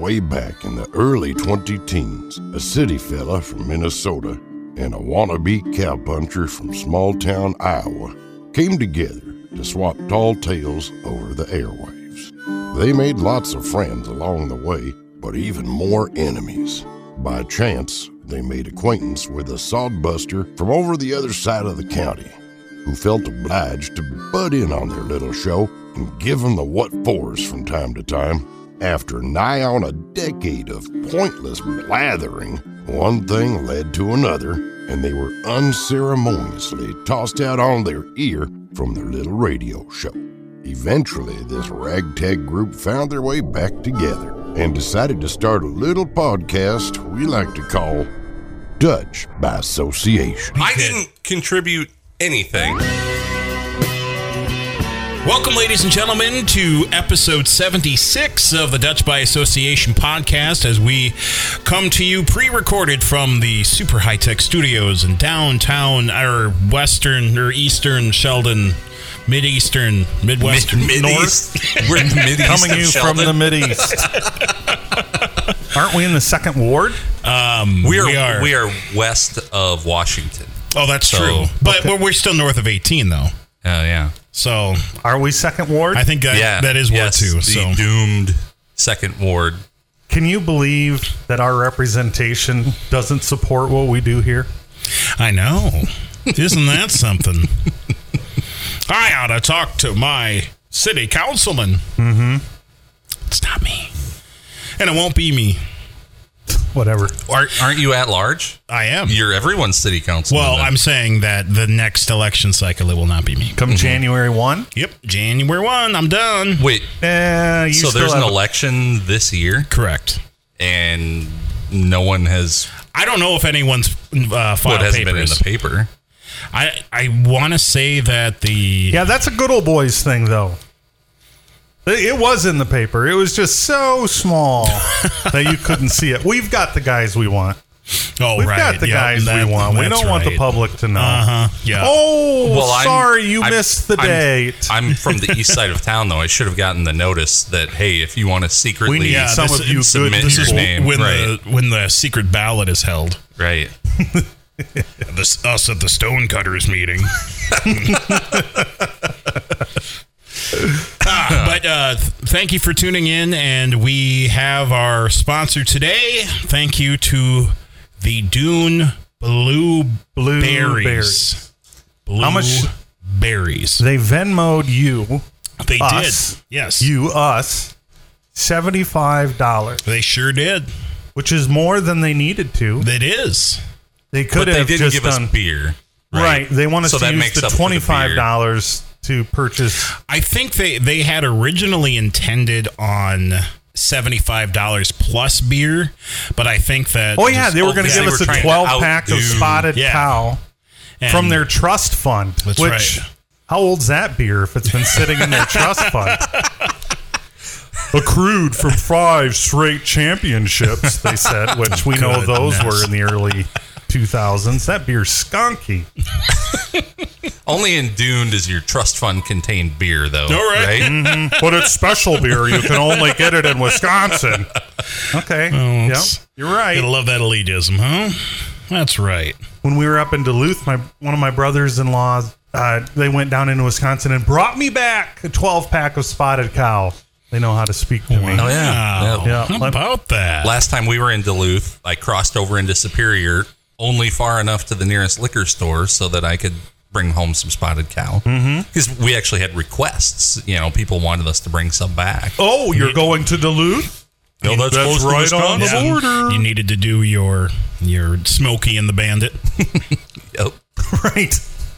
way back in the early 20-teens, a city fella from Minnesota and a wannabe cowpuncher from small-town Iowa came together to swap tall tales over the airwaves. They made lots of friends along the way, but even more enemies. By chance, they made acquaintance with a sodbuster from over the other side of the county, who felt obliged to butt in on their little show and give them the what-fors from time to time. After nigh on a decade of pointless blathering, one thing led to another, and they were unceremoniously tossed out on their ear from their little radio show. Eventually, this ragtag group found their way back together and decided to start a little podcast we like to call Dutch by Association. I didn't contribute anything. Welcome, ladies and gentlemen, to episode 76 of the Dutch by Association podcast, as we come to you pre-recorded from the super high-tech studios in downtown, or western, or eastern Sheldon, Mid-Eastern, Midwestern, North. We're in the Mid-East. Coming you from the Mid-East. Aren't we in the second ward? We are west of Washington. Oh, that's true. But we're still north of 18, though. Oh, yeah. So, are we second ward? I think that is Ward 2. The doomed second ward. Can you believe that our representation doesn't support what we do here? I know. Isn't that something? I ought to talk to my city councilman. Mm-hmm. It's not me. And it won't be me. Whatever. Aren't you at large? I am. You're everyone's city councilman. Well, I'm saying that the next election cycle, it will not be me. Come January 1? Yep. January 1. I'm done. Wait. So there's an election this year? Correct. And no one has... I don't know if anyone's filed papers. It hasn't been in the paper. I want to say that the... Yeah, that's a good old boys thing, though. It was in the paper. It was just so small that you couldn't see it. We've got the guys we want. Oh, We've right. got the guys we want. We don't want the public to know. Uh-huh. Yeah. Oh, well, sorry, you missed the date. I'm from the east side of town, though. I should have gotten the notice that, hey, if you want to secretly we need some of you submit good your name. When the secret ballot is held. Right. Us at the Stonecutters meeting. But thank you for tuning in, and we have our sponsor today. Thank you to the Dune Blueberries. How much? Berries. They Venmo'd you. They us, did. Yes. us. $75. They sure did. Which is more than they needed to. It is. They could have just didn't give us beer. Right. They want us to use the $25 to purchase. I think they had originally intended on $75 plus beer, but I think that... Oh, yeah. They were going to give us a 12-pack of Spotted Cow from their trust fund. That's right. How old's that beer if it's been sitting in their trust fund? Accrued from 5 straight championships, they said, which we know those were in the early 2000s. That beer's skunky. Only in Dune does your trust fund contain beer, though. All right. Mm-hmm. But it's special beer. You can only get it in Wisconsin. Okay. Oh, yeah, you're right. Gotta love that elitism, huh? That's right. When we were up in Duluth, one of my brothers-in-law, they went down into Wisconsin and brought me back a 12-pack of Spotted Cow. They know how to speak to me. Oh, yeah. How about that? Last time we were in Duluth, I crossed over into Superior, only far enough to the nearest liquor store so that I could bring home some Spotted Cow. Because we actually had requests. You know, people wanted us to bring some back. Oh, you're going to Duluth? No, that's right on the border. You needed to do your Smokey and the Bandit. Yep. Right.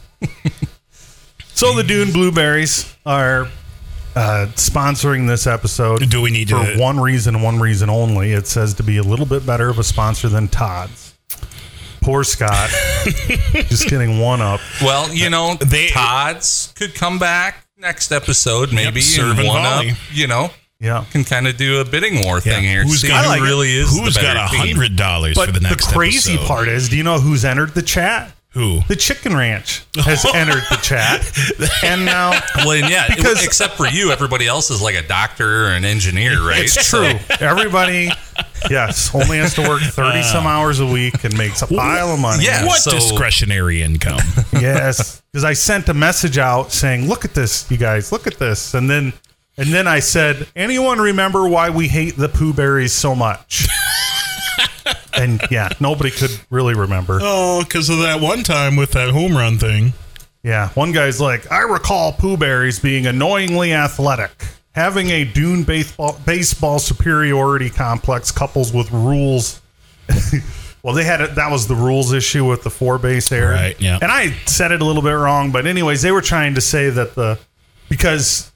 So the Dune Blueberries are sponsoring this episode. Do we need for to... one reason only. It says to be a little bit better of a sponsor than Todd's. Poor Scott. Just getting one up. Well, you know, Todd's could come back next episode, maybe, and one up, you know. Yeah. Can kind of do a bidding war thing here. Who's See got, who really is who's the got better team. $100 for the next episode? But the crazy part is, do you know who's entered the chat? Who? The Chicken Ranch has entered the chat. And now... Well, and yeah, Because- except for you, everybody else is like a doctor or an engineer, right? It's true. Everybody, yes, only has to work 30-some hours a week and makes a pile of money. Yeah. What so- discretionary income? Yes, because I sent a message out saying, "Look at this, you guys. Look at this." And then I said, "Anyone remember why we hate the Pooh Berries so much?" And yeah, nobody could really remember. Oh, because of that one time with that home run thing. Yeah, one guy's like, "I recall Pooh Berries being annoyingly athletic, having a dune baseball superiority complex couples with rules." Well, that was the rules issue with the 4-base error. Right, yeah. And I said it a little bit wrong, but anyways, they were trying to say that because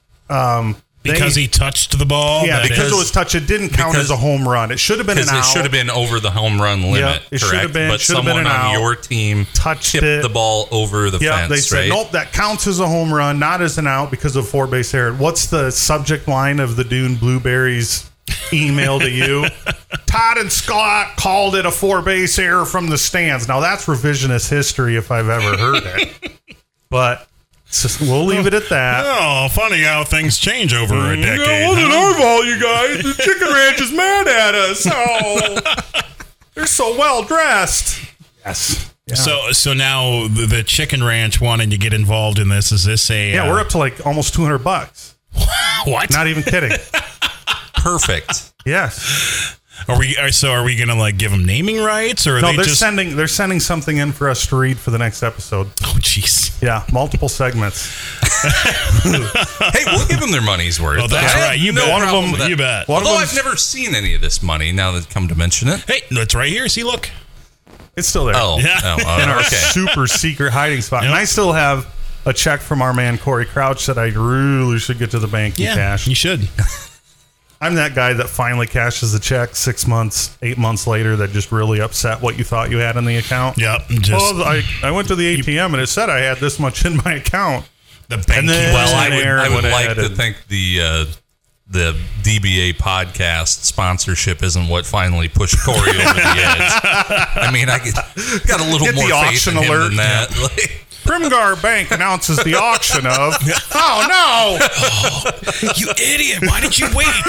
he touched the ball? Yeah, that because is- it was touch, it didn't count because- as a home run. It should have been an Because out. it should have been over the home run limit, it should have correct? been- But should have been someone an on out. your team Touched tipped it. the ball over the Yeah, fence, they said, right? nope, that counts as a home run, not as an out because of 4-base error. What's the subject line of the Dune Blueberries email to you? Todd and Scott called it a 4-base error from the stands. Now, that's revisionist history if I've ever heard it. But we'll leave it at that. Oh, funny how things change over a decade. It wasn't our fault, you guys. The Chicken Ranch is mad at us. Oh, they're so well dressed. Yes. Yeah. So now the Chicken Ranch wanting to get involved in this. Is this a... Yeah, we're up to like almost $200. What? Not even kidding. Perfect. Yes. Are we going to like give them naming rights, or are No, they they're just... sending something in for us to read for the next episode. Oh, jeez. Yeah, multiple segments. Hey, we'll give them their money's worth. Oh, that's I have right. You no bet. One of problem them- with that. you bet. One of Although them's- I've never seen any of this money, now that come to mention it. Hey, it's right here. See, look. It's still there. Oh, Yeah. In our okay. super secret hiding spot. And I still have a check from our man Corey Crouch that I really should get to the bank and cash. you should. I'm that guy that finally cashes the check 6 months, 8 months later that just really upset what you thought you had in the account. Yep. Just Well, I went to the ATM and it said I had this much in my account. the bank. and then- Well, And Aaron I would went like ahead to and- think the DBA podcast sponsorship isn't what finally pushed Corey over the edge. I mean, I got a little Get more the faith auction in him alert. than that. Like, Primgar Bank announces the auction of. Oh no! You idiot! Why did you wait?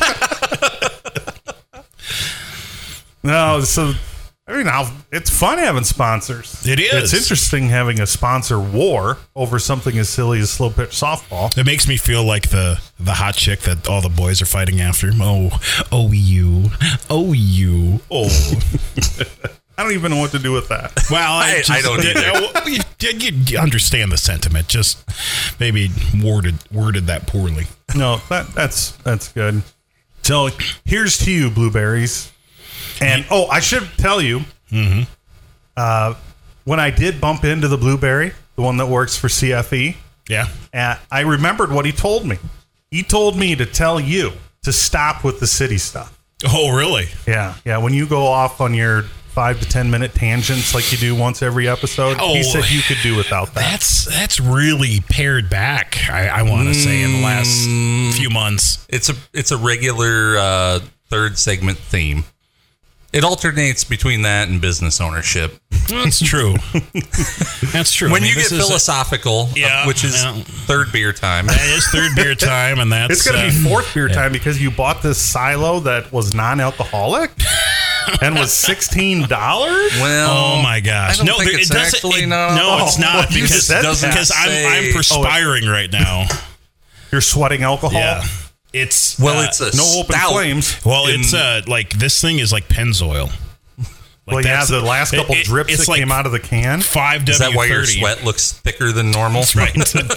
No, so I mean, it's fun having sponsors. It is. It's interesting having a sponsor war over something as silly as slow pitch softball. It makes me feel like the hot chick that all the boys are fighting after. Oh, you. I don't even know what to do with that. Well, I don't either. You understand the sentiment. Just maybe worded that poorly. No, that's good. So here's to you, Blueberries. And I should tell you, when I did bump into the Blueberry, the one that works for CFE, Yeah. I remembered what he told me. He told me to tell you to stop with the city stuff. Oh, really? Yeah. When you go off on your 5 to 10 minute tangents like you do once every episode, he said you could do without that. That's really pared back. I want to say in the last few months. it's a regular third segment theme. It alternates between that and business ownership. That's true. That's true. When I mean, you get this is philosophical, Yeah, which is yeah. third beer time. that is third beer time, and that's It's going to be fourth beer time because you bought this silo that was non-alcoholic and was $16. Well, Oh my gosh! I don't think it it's doesn't. actually No, not. it's not Well, you because said that. because I'm Say- perspiring right now. You're sweating alcohol. Yeah, it's it's a No open stout. flames. well, in- it's like this thing is like Pennzoil. Well, yeah, that's- the last couple drips it's that like came out of the can. 5W30. Is that why your sweat looks thicker than normal? Right.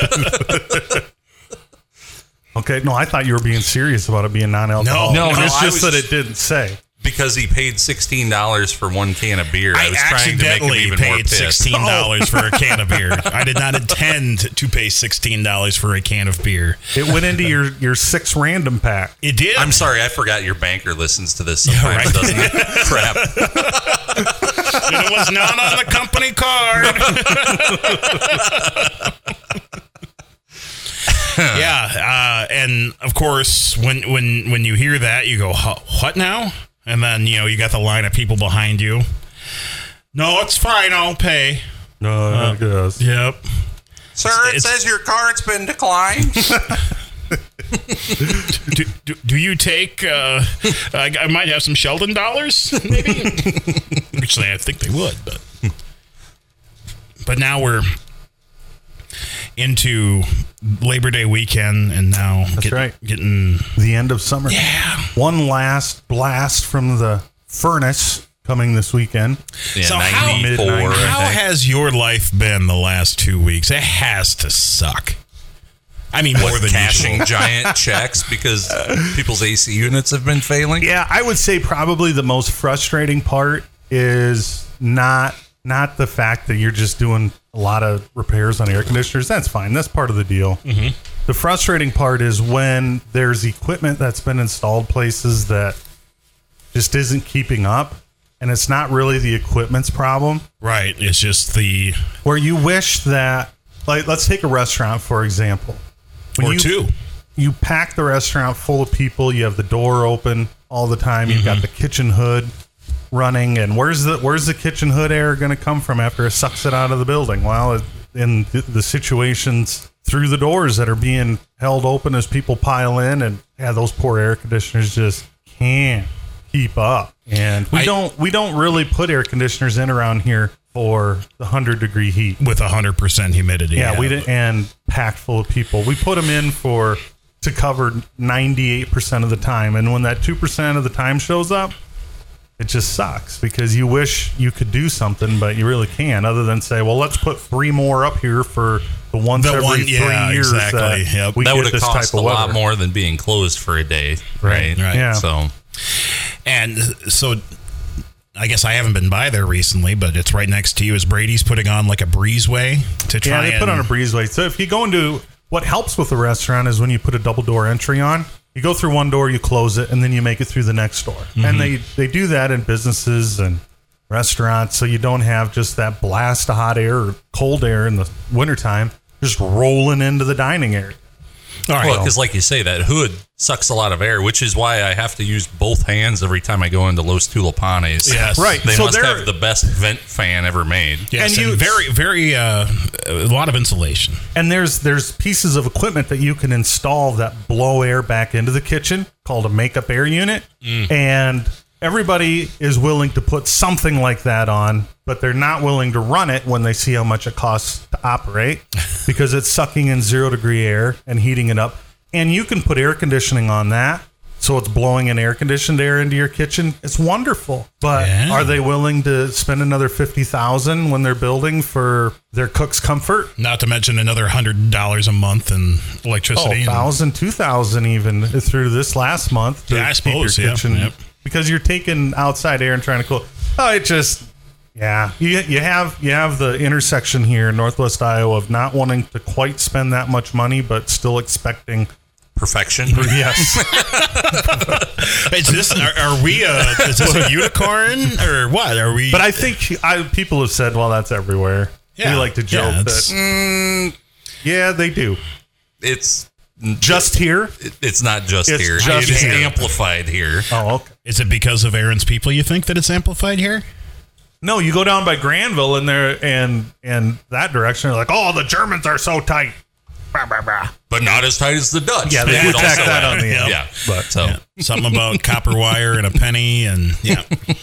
Okay, no, I thought you were being serious about it being non-alcoholic. No, it's I just was that it didn't say. Because he paid $16 for one can of beer. I was trying to make him accidentally even more paid pissed. $16 for a can of beer. I did not intend to pay $16 for a can of beer. It went into your 6 random pack. It did. I'm sorry, I forgot your banker listens to this sometimes, right. doesn't it? Crap. It was not on the company card. Yeah, and of course, when you hear that, you go, "What now?" And then you got the line of people behind you. No, it's fine. I'll pay. I guess. Yep. Sir, it says your card's been declined. Do you take? I might have some Sheldon dollars, maybe. Actually, I think they would, but now we're into Labor Day weekend, and now getting the end of summer. Yeah. One last blast from the furnace coming this weekend. Yeah, So 94. how has your life been the last 2 weeks? It has to suck. I mean, more than cashing usual. giant checks because people's AC units have been failing? Yeah, I would say probably the most frustrating part is not the fact that you're just doing a lot of repairs on air conditioners. That's fine. That's part of the deal. Mm-hmm. The frustrating part is when there's equipment that's been installed places that just isn't keeping up, and it's not really the equipment's problem. Right. It's just the... Where you wish that, like, let's take a restaurant, for example. Or two. You pack the restaurant full of people. You have the door open all the time. You've got the kitchen hood running, and where's the kitchen hood air going to come from after it sucks it out of the building? Well, in the situations through the doors that are being held open as people pile in, and those poor air conditioners just can't keep up. And we don't really put air conditioners in around here for the 100-degree heat With 100% humidity. Yeah, we didn't, and packed full of people. We put them in to cover 98% of the time, and when that 2% of the time shows up, it just sucks because you wish you could do something, but you really can't. Other than say, well, let's put 3 more up here for every 3 years. Exactly. That would have this cost type a of lot weather. more than being closed for a day, right? Yeah. So, And so I guess I haven't been by there recently, but it's right next to you. Is Brady's putting on like a breezeway to try? Yeah, they put on a breezeway. So if you go into what helps with the restaurant is when you put a double door entry on. You go through one door, you close it, and then you make it through the next door. Mm-hmm. And they do that in businesses and restaurants, so you don't have just that blast of hot air or cold air in the wintertime just rolling into the dining area. All right. well, because like you say, that hood sucks a lot of air, which is why I have to use both hands every time I go into Los Tulipanes. Yes. Right. They So must they're- have the best vent fan ever made. Yes, And and you- very, a lot of insulation. And there's pieces of equipment that you can install that blow air back into the kitchen called a makeup air unit. And everybody is willing to put something like that on, but they're not willing to run it when they see how much it costs to operate because it's sucking in 0-degree air and heating it up. And you can put air conditioning on that. So it's blowing an air-conditioned air into your kitchen. It's wonderful. But Yeah. are they willing to spend another $50,000 when they're building for their cook's comfort? Not to mention another $100 a month in electricity. $1,000, $2,000 even through this last month. to Yeah, I keep your suppose, yeah. kitchen- Yep. Because you're taking outside air and trying to cool. Oh, it just, yeah. You have the intersection here in Northwest Iowa of not wanting to quite spend that much money, but still expecting. Perfection. Yes. Is this? Are we? Is this a unicorn or what? Are we? But I think people have said, well, that's everywhere. Yeah. We like to joke Yeah, that. Yeah, they do. It's Just here? it's not just It's here. just It's here. amplified here. Oh, okay. Is it because of Aaron's people? You think that it's amplified here? No, you go down by Granville and there and that direction. They're like, oh, the Germans are so tight. Bah, bah, bah. But not as tight as the Dutch. Yeah, they would do tack also that add. on the end. Yeah. But So Something about copper wire and a penny, and yeah.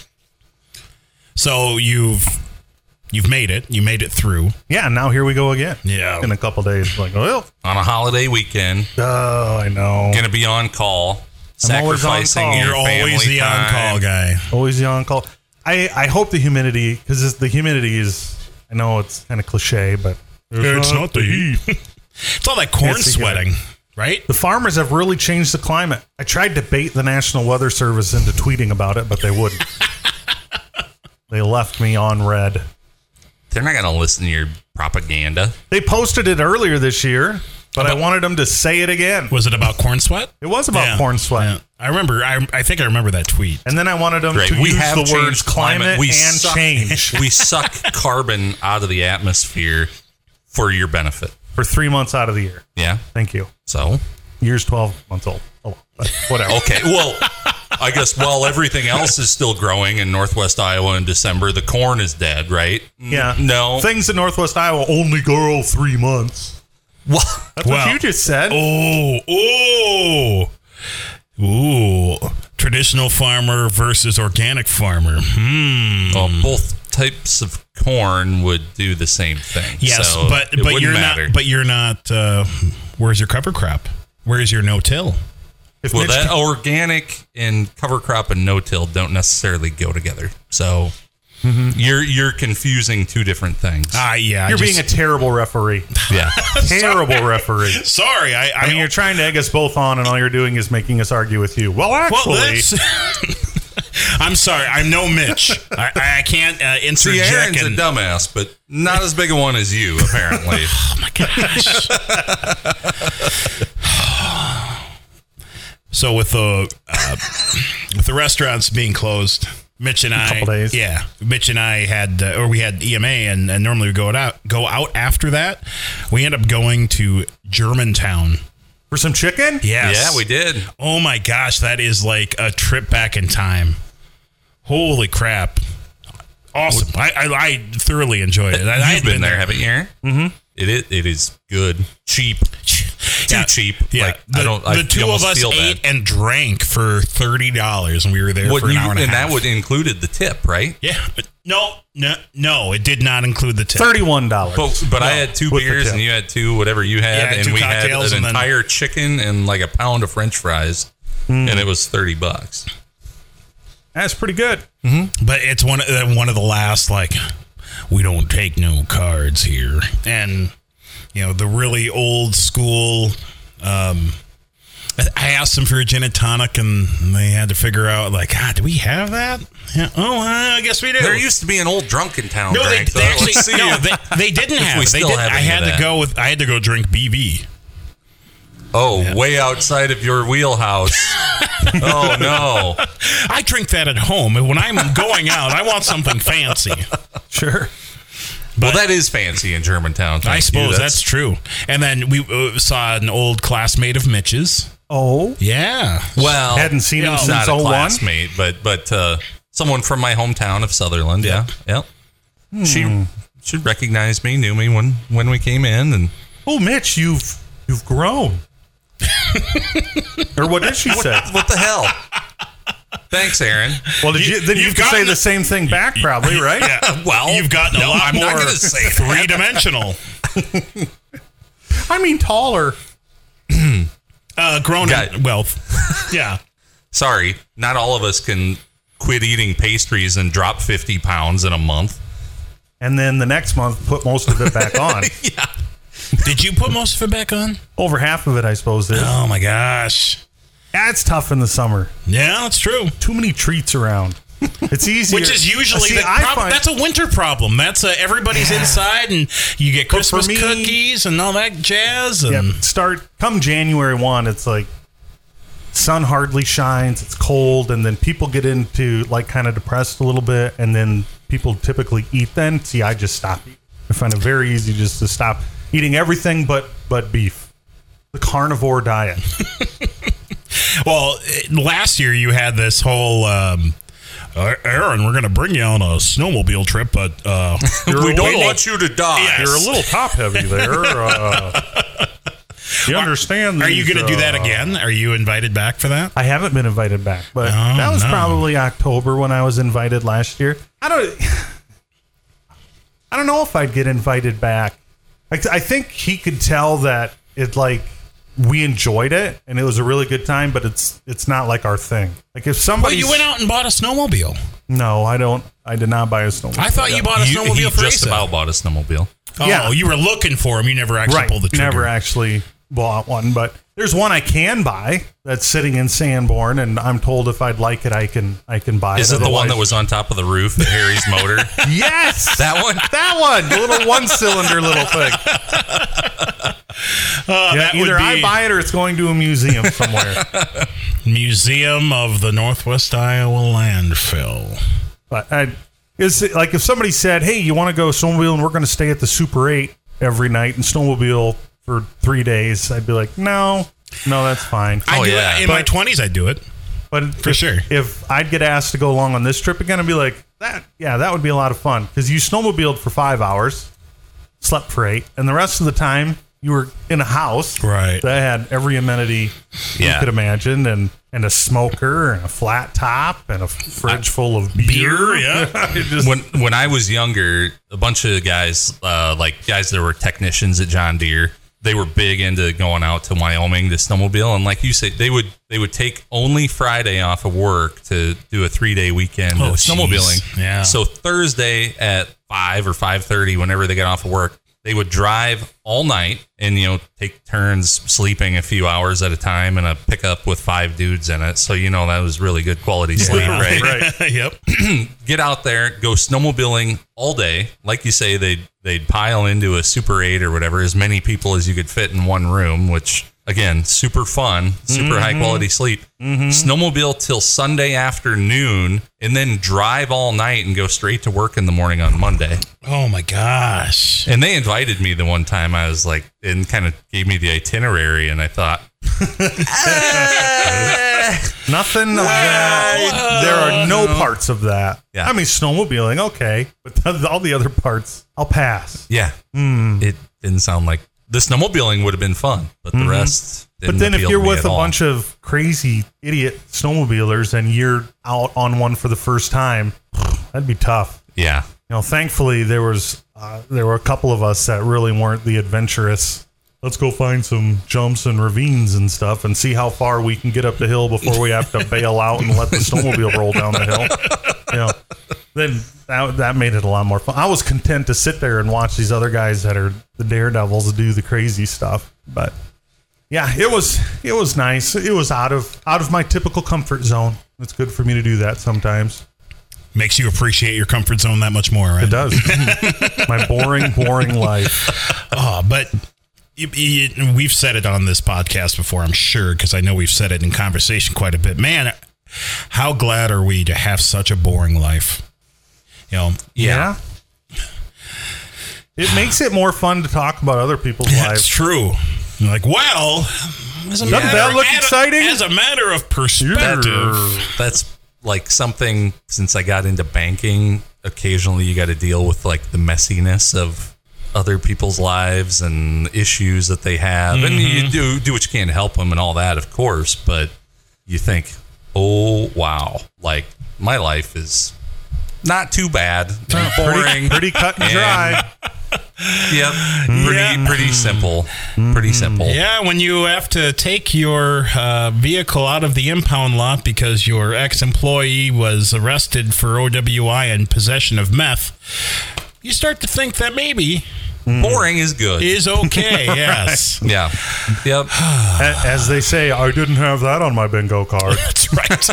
So you've made it. You made it through. yeah, now here we go again. Yeah. In a couple days. Like, well, on a holiday weekend, oh, I know. gonna be on call, I'm always on sacrificing call. your You're always family the time. on-call guy. Always the on call. I hope the humidity, because the humidity is, I know it's kind of cliche, but It's not the heat. It's all that corn It's the sweating, right? The farmers have really changed the climate. I tried to bait the National Weather Service into tweeting about it, but they wouldn't. They left me on red. They're not gonna listen to your propaganda. They posted it earlier this year, but I wanted them to say it again. Was it about corn sweat? It was about Yeah. corn sweat. Yeah. I remember. I think I remember that tweet. And then I wanted them Right. to We use have the words changed climate We and suck, change We suck carbon out of the atmosphere for your benefit. for 3 months out of the year. Yeah. Thank you. So Year's 12 months old. Oh, but whatever. okay. Well, I guess while everything else is still growing in Northwest Iowa in December, the corn is dead, right? Yeah. No. Things in Northwest Iowa only grow 3 months. Well, That's what you just said. Ooh. Traditional farmer versus organic farmer. well, both types of corn would do the same thing. Yes, so but it wouldn't you're matter. not. But you're not. Where's your cover crop? Where's your no-till? If Well, Mitch that organic and cover crop and no-till don't necessarily go together. So you're confusing two different things. Yeah. you're being a terrible referee. Yeah. Terrible referee. Sorry. I mean, you're trying to egg us both on, and all you're doing is making us argue with you. Well, actually, I'm sorry. I'm no Mitch. I can't See, Aaron's interject. a dumbass, but not as big a one as you, apparently. Oh my gosh. So with the restaurants being closed, Mitch and I, couple days. Yeah, Mitch and I had, we had EMA, and normally we go out after that. We end up going to Germantown. for some chicken? Yes. Yeah, we did. Oh my gosh, that is like a trip back in time. Holy crap! Awesome. I thoroughly enjoyed it. You've been there, haven't you, Aaron? Mm-hmm. It is good, cheap, too cheap. Yeah, Like, the two of us ate and drank for $30, and we were there for an hour and a half. And that would included the tip, right? Yeah. No, it did not include the tip. $31. But I had 2 with the beers tip. and you had 2, whatever you had, Yeah, and 2 we had cocktails an and then- entire chicken and like a pound of French fries, and it was $30. That's pretty good. But it's one of the last, like, we don't take no cards here. And, the really old school, I asked them for a gin and tonic, and they had to figure out, like, do we have that? Yeah. Oh, I guess we do. There used to be an old drunken town No, drink. they actually, no, they didn't have we it. They still did, have I any had of to that. go with. I had to go drink BV. way outside of your wheelhouse. Oh, no. I drink that at home, and when I'm going out, I want something fancy. Sure. Well, that is fancy in Germantown. I thank suppose you. that's true. And then we saw an old classmate of Mitch's. Oh, Yeah. Well, hadn't seen him not since a 01? classmate, but someone from my hometown of Sutherland. Yeah. She recognized me, knew me when we came in, and Oh, Mitch, you've grown. Or what did she say? what the hell? Thanks, Aaron. Well, then you you've can say gotten- the same thing back, probably, right? Yeah. Well, You've gotten a lot I'm more not gonna say that. three-dimensional. I mean, taller. Grown Got- in wealth. Yeah. Sorry, not all of us can quit eating pastries and drop 50 pounds in a month. And then the next month, put most of it back on. Yeah. Did you put most of it back on? Over half of it, I suppose, is. Oh, my gosh. That's tough in the summer. Yeah, that's true. Too many treats around. It's easier. Which is usually See, the I problem. find- That's a winter problem. That's everybody's inside, and you get But for Christmas me- cookies and all that jazz. And come January 1, it's like sun hardly shines, it's cold, and then people get into like kind of depressed a little bit, and then people typically eat then. See, I just stop eating. I find it very easy just to stop eating everything but beef. The carnivore diet. well, last year you had this whole. Aaron, we're going to bring you on a snowmobile trip, but We don't want you to die. Yes. You're a little top heavy there. You understand? Are you these, going to do that again? Are you invited back for that? I haven't been invited back, but that was probably October when I was invited last year. I don't know if I'd get invited back. I think he could tell that we enjoyed it and it was a really good time, but it's not like our thing. Like if somebody, you went out and bought a snowmobile. No, I don't. I did not buy a snowmobile. I thought you bought a He snowmobile for just Asa. about bought a snowmobile. Oh, Yeah. you were looking for him. You never actually pulled the trigger. Never actually bought one, but there's one I can buy that's sitting in Sanborn, and I'm told if I'd like it, I can buy Is it. it the one Otherwise- that was on top of the roof, the Harry's motor? Yes, That one? That one, the little one-cylinder little thing. That would Either I be buy it or it's going to a museum somewhere. Museum of the Northwest Iowa Landfill. But it's like if somebody said, "Hey, you want to go snowmobile and we're going to stay at the Super 8 every night and snowmobile for 3 days," I'd be like, "No, that's fine." I do yeah. it. In my 20s, I do it. But for sure. If I'd get asked to go along on this trip again, I'd be like, that would be a lot of fun. Because you snowmobiled for 5 hours, slept for 8, and the rest of the time you were in a house right. that had every amenity you could imagine, and a smoker and a flat top and a fridge full of beer. Yeah. When I was younger, a bunch of guys, guys that were technicians at John Deere, they were big into going out to Wyoming to snowmobile, and like you said, they would take only Friday off of work to do a 3-day weekend of snowmobiling. Yeah. So Thursday at 5 or 5:30, whenever they got off of work, they would drive all night and, take turns sleeping a few hours at a time in a pickup with 5 dudes in it. So, that was really good quality sleep, right? Right. Yep. Get out there, go snowmobiling all day. Like you say, they'd pile into a Super 8 or whatever, as many people as you could fit in one room, which, again, super fun, super high quality sleep. Snowmobile till Sunday afternoon, and then drive all night and go straight to work in the morning on Monday. Oh my gosh. And they invited me the one time. I was like, and kind of gave me the itinerary, and I thought, nothing of that. There are no parts of that. Yeah. I mean, snowmobiling, okay, but all the other parts, I'll pass. yeah, it didn't sound like the snowmobiling would have been fun, but the rest didn't But then if appeal you're to me with at a all. bunch of crazy idiot snowmobilers and you're out on one for the first time, that'd be tough. Yeah. Thankfully there were a couple of us that really weren't the adventurous. Let's go find some jumps and ravines and stuff and see how far we can get up the hill before we have to bail out and let the snowmobile roll down the hill. Then that made it a lot more fun. I was content to sit there and watch these other guys that are the daredevils do the crazy stuff. But yeah, it was nice. It was out of my typical comfort zone. It's good for me to do that sometimes. Makes you appreciate your comfort zone that much more, right? It does. My boring life. But we've said it on this podcast before, I'm sure, because I know we've said it in conversation quite a bit. Man, how glad are we to have such a boring life? Yeah. It makes it more fun to talk about other people's That's lives. true. You're like, well, Doesn't that look exciting? As a matter of perspective. That's like something, since I got into banking, occasionally you got to deal with like the messiness of other people's lives and issues that they have. And you do what you can to help them and all that, of course. But you think, oh, wow, like my life is not too bad. Boring. Pretty cut and dry. Yep. Pretty simple. Pretty simple. Yeah, when you have to take your vehicle out of the impound lot because your ex-employee was arrested for OWI and possession of meth, you start to think that maybe Boring is good. is okay. Yes. Yeah. Yep. As they say, I didn't have that on my bingo card. That's right.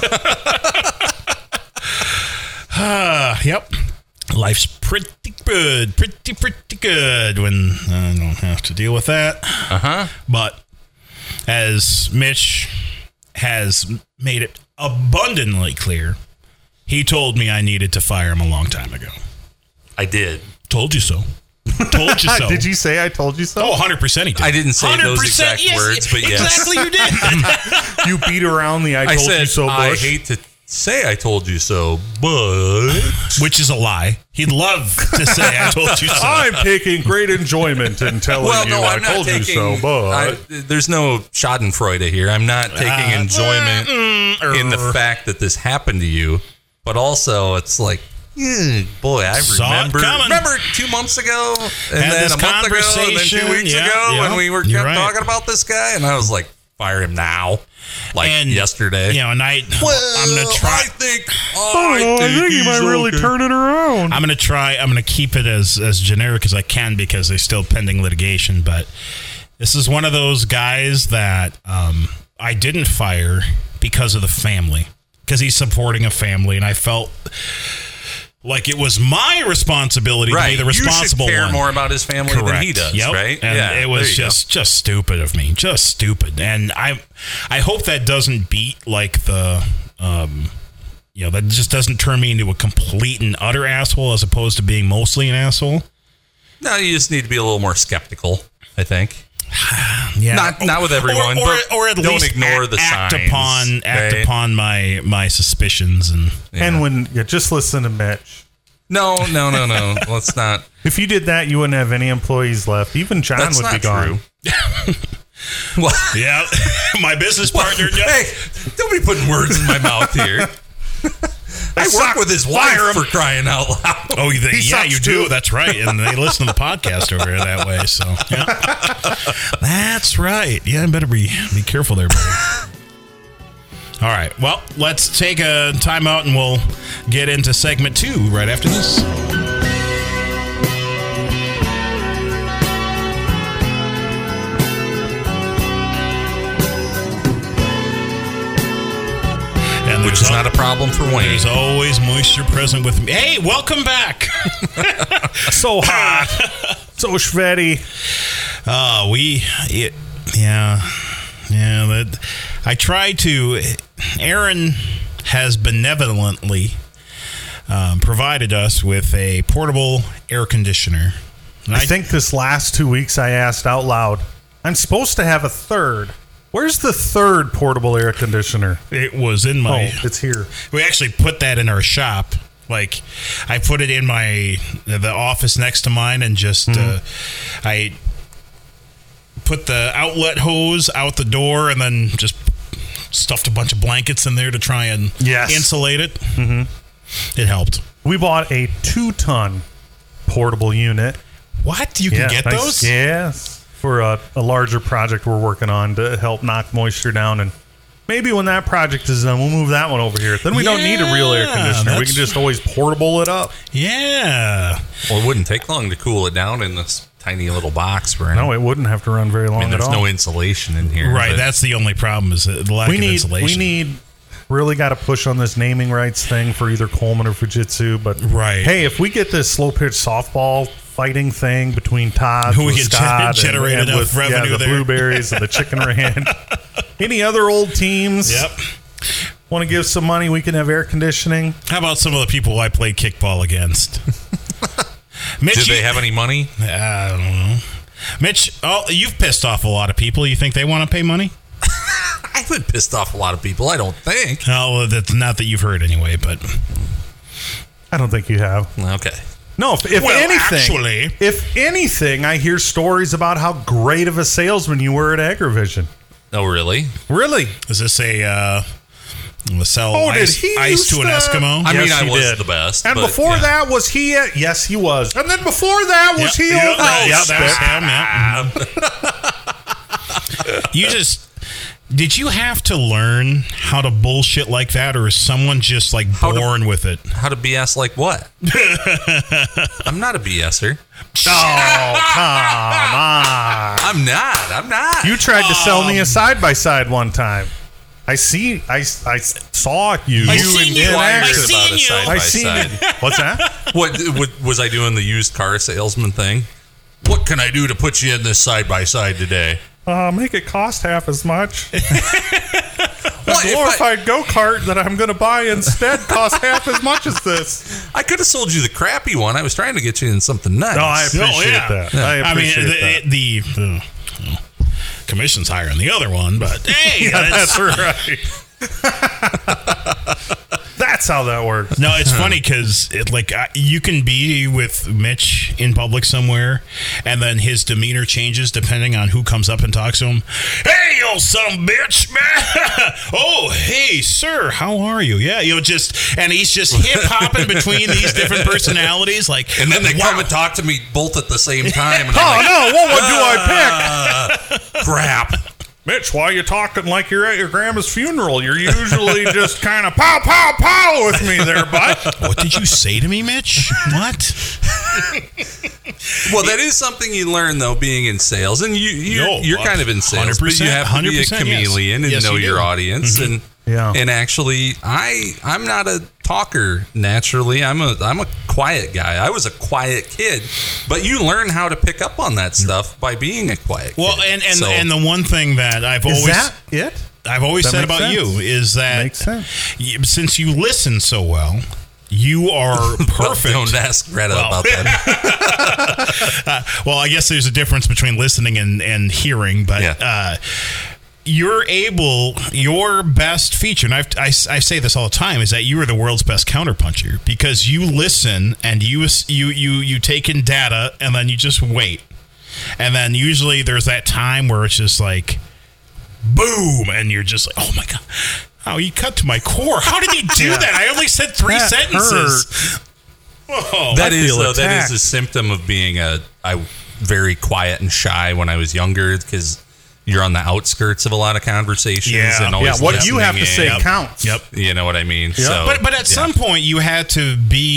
Yep. Life's pretty good. Pretty good when I don't have to deal with that. But as Mitch has made it abundantly clear, he told me I needed to fire him a long time ago. I did. Told you so. Told you so. Did you say I told you so? Oh, 100% he did. I didn't say those 100%, exact yes, words, but yes. Exactly, you did. You beat around the I told said, you so I bush. hate to say I told you so, but... Which is a lie. He'd love to say I told you so. I'm taking great enjoyment in telling you I told you so, but... there's no schadenfreude here. I'm not taking enjoyment in the fact that this happened to you, but also it's like, boy, I Saw it coming. remember 2 months ago, and Had then this a month ago, and then 2 weeks conversation. ago, Yeah, when we were you're right. talking about this guy, and I was like, fire him now, like And, yesterday. You know, and I'm going to try. I think you he's might really okay. turn it around. I'm going to keep it as generic as I can because there's still pending litigation. But this is one of those guys that I didn't fire because of the family, because he's supporting a family, and I felt like it was my responsibility to be the responsible you should care one. more about his family than he does, Yep. right? And it was just stupid of me, just stupid. And I hope that doesn't beat like the that just doesn't turn me into a complete and utter asshole as opposed to being mostly an asshole. No, you just need to be a little more skeptical, I think. Yeah, Not with everyone, or at don't least ignore the act signs. upon my suspicions and And when you just listen to Mitch. No. Let's not. If you did that, you wouldn't have any employees left. Even John That's would not be gone. true. Well, yeah, my business partner. hey, don't be putting words in my mouth here. I work with his wife for crying out loud. Oh, yeah, you do. too. That's right. And they listen to the podcast over here that way. So, yeah. That's right. Yeah, I better be careful there, buddy. All right. Well, let's take a time out and we'll get into segment 2 right after this. Which is not a problem for Wayne. There's always moisture present with me. Hey, welcome back. So hot. So sweaty. That I try to. Aaron has benevolently provided us with a portable air conditioner. And I think this last 2 weeks I asked out loud, I'm supposed to have a third. Where's the third portable air conditioner? it was in my. Oh, it's here. We actually put that in our shop. Like, I put it in the office next to mine, and just I put the outlet hose out the door, and then just stuffed a bunch of blankets in there to try and insulate it. Mm-hmm. It helped. We bought a 2-ton portable unit. What? You can get those? Yes. For a larger project we're working on to help knock moisture down. And maybe when that project is done, we'll move that one over here. Then we don't need a real air conditioner. We can just always portable it up. Yeah. Well, it wouldn't take long to cool it down in this tiny little box we're in. No, it wouldn't have to run very long there's at all. no insulation in here. Right. That's the only problem is the lack of insulation. Really got to push on this naming rights thing for either Coleman or Fujitsu. But hey, if we get this slow pitch softball fighting thing between Todd we and can Scott generate and enough with, revenue the there. Blueberries and the Chicken Ranch, any other old teams? Yep. Want to give some money? We can have air conditioning. How about some of the people I played kickball against? Mitch, Did they have any money? I don't know. Mitch, you've pissed off a lot of people. You think they want to pay money? I haven't pissed off a lot of people, I don't think. Oh, that's not that you've heard anyway, but I don't think you have. Okay. No, if anything, I hear stories about how great of a salesman you were at Agrovision. Oh, really? Really? is this a sell Oh, did ice he to an use that? Eskimo? I Yes, mean, I he was did. the best. And but, before yeah. that, was he at... Yes, he was. And then before that, was he Yep, over... that was him, yeah. You just... Did you have to learn how to bullshit like that, or is someone just like born with it? How to BS like what? I'm not a BSer. Oh, come on. I'm not. You tried to sell me a side-by-side one time. I saw you. I seen you. in I action. seen you. I seen it. What's that? What was I doing the used car salesman thing? What can I do to put you in this side by side today? Make it cost half as much. What, The glorified go-kart that I'm going to buy instead costs half as much as this. I could have sold you the crappy one. I was trying to get you in something nice. No, I appreciate that. I appreciate that. the commission's higher on the other one, but hey, That's right. That's how that works. No, it's funny because you can be with Mitch in public somewhere, and then his demeanor changes depending on who comes up and talks to him. Hey, you son of a bitch, man! Oh, hey, sir, how are you? Yeah, and he's just hip hopping between these different personalities, and then they come and talk to me both at the same time. And What one do I pick? Crap. Mitch, why are you talking like you're at your grandma's funeral? You're usually just kind of pow, pow, pow with me there, bud. What did you say to me, Mitch? What? Well, that is something you learn, though, being in sales. And you're kind of in sales, but you have to be a chameleon and know your audience. Mm-hmm. And actually, I'm not a talker naturally. I'm a quiet guy. I was a quiet kid, but you learn how to pick up on that stuff by being a quiet kid. Well, and the one thing that I've always said about you is that makes sense. Since you listen so well, You are perfect. Don't ask Greta about that. Well, I guess there's a difference between listening and hearing, but your best feature, and I say this all the time, is that you are the world's best counterpuncher, because you listen and you take in data and then you just wait. And then usually there's that time where it's just like, boom, and you're just like, oh my God. Oh, he cut to my core. How did he do that? I only said 3 sentences. Oh, that is a symptom of being very quiet and shy when I was younger, because you're on the outskirts of a lot of conversations. And always what you have to say counts. Yep. You know what I mean? Yep. So, but at some point you have to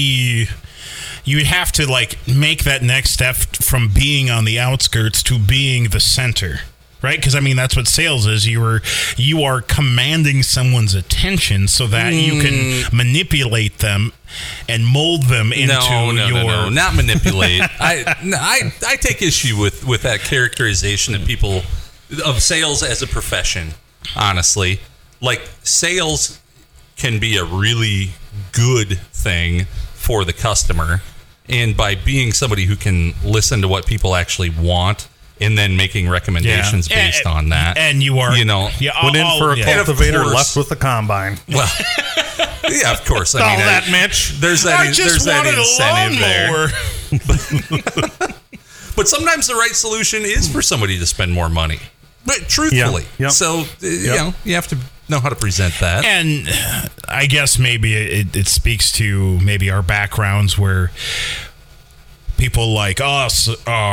like make that next step from being on the outskirts to being the center. Right? Because, I mean, that's what sales is. You are commanding someone's attention so that you can manipulate them and mold them into No, not manipulate. I take issue with that characterization of people, of sales as a profession, honestly. Like, sales can be a really good thing for the customer, and by being somebody who can listen to what people actually want and then making recommendations based on that. And you are, went in for a cultivator, left with the combine. Well, yeah, of course. I mean, that, Mitch. There's that incentive there. But sometimes the right solution is for somebody to spend more money. But truthfully. Yep. So, you have to know how to present that. And I guess maybe it speaks to maybe our backgrounds, where people like us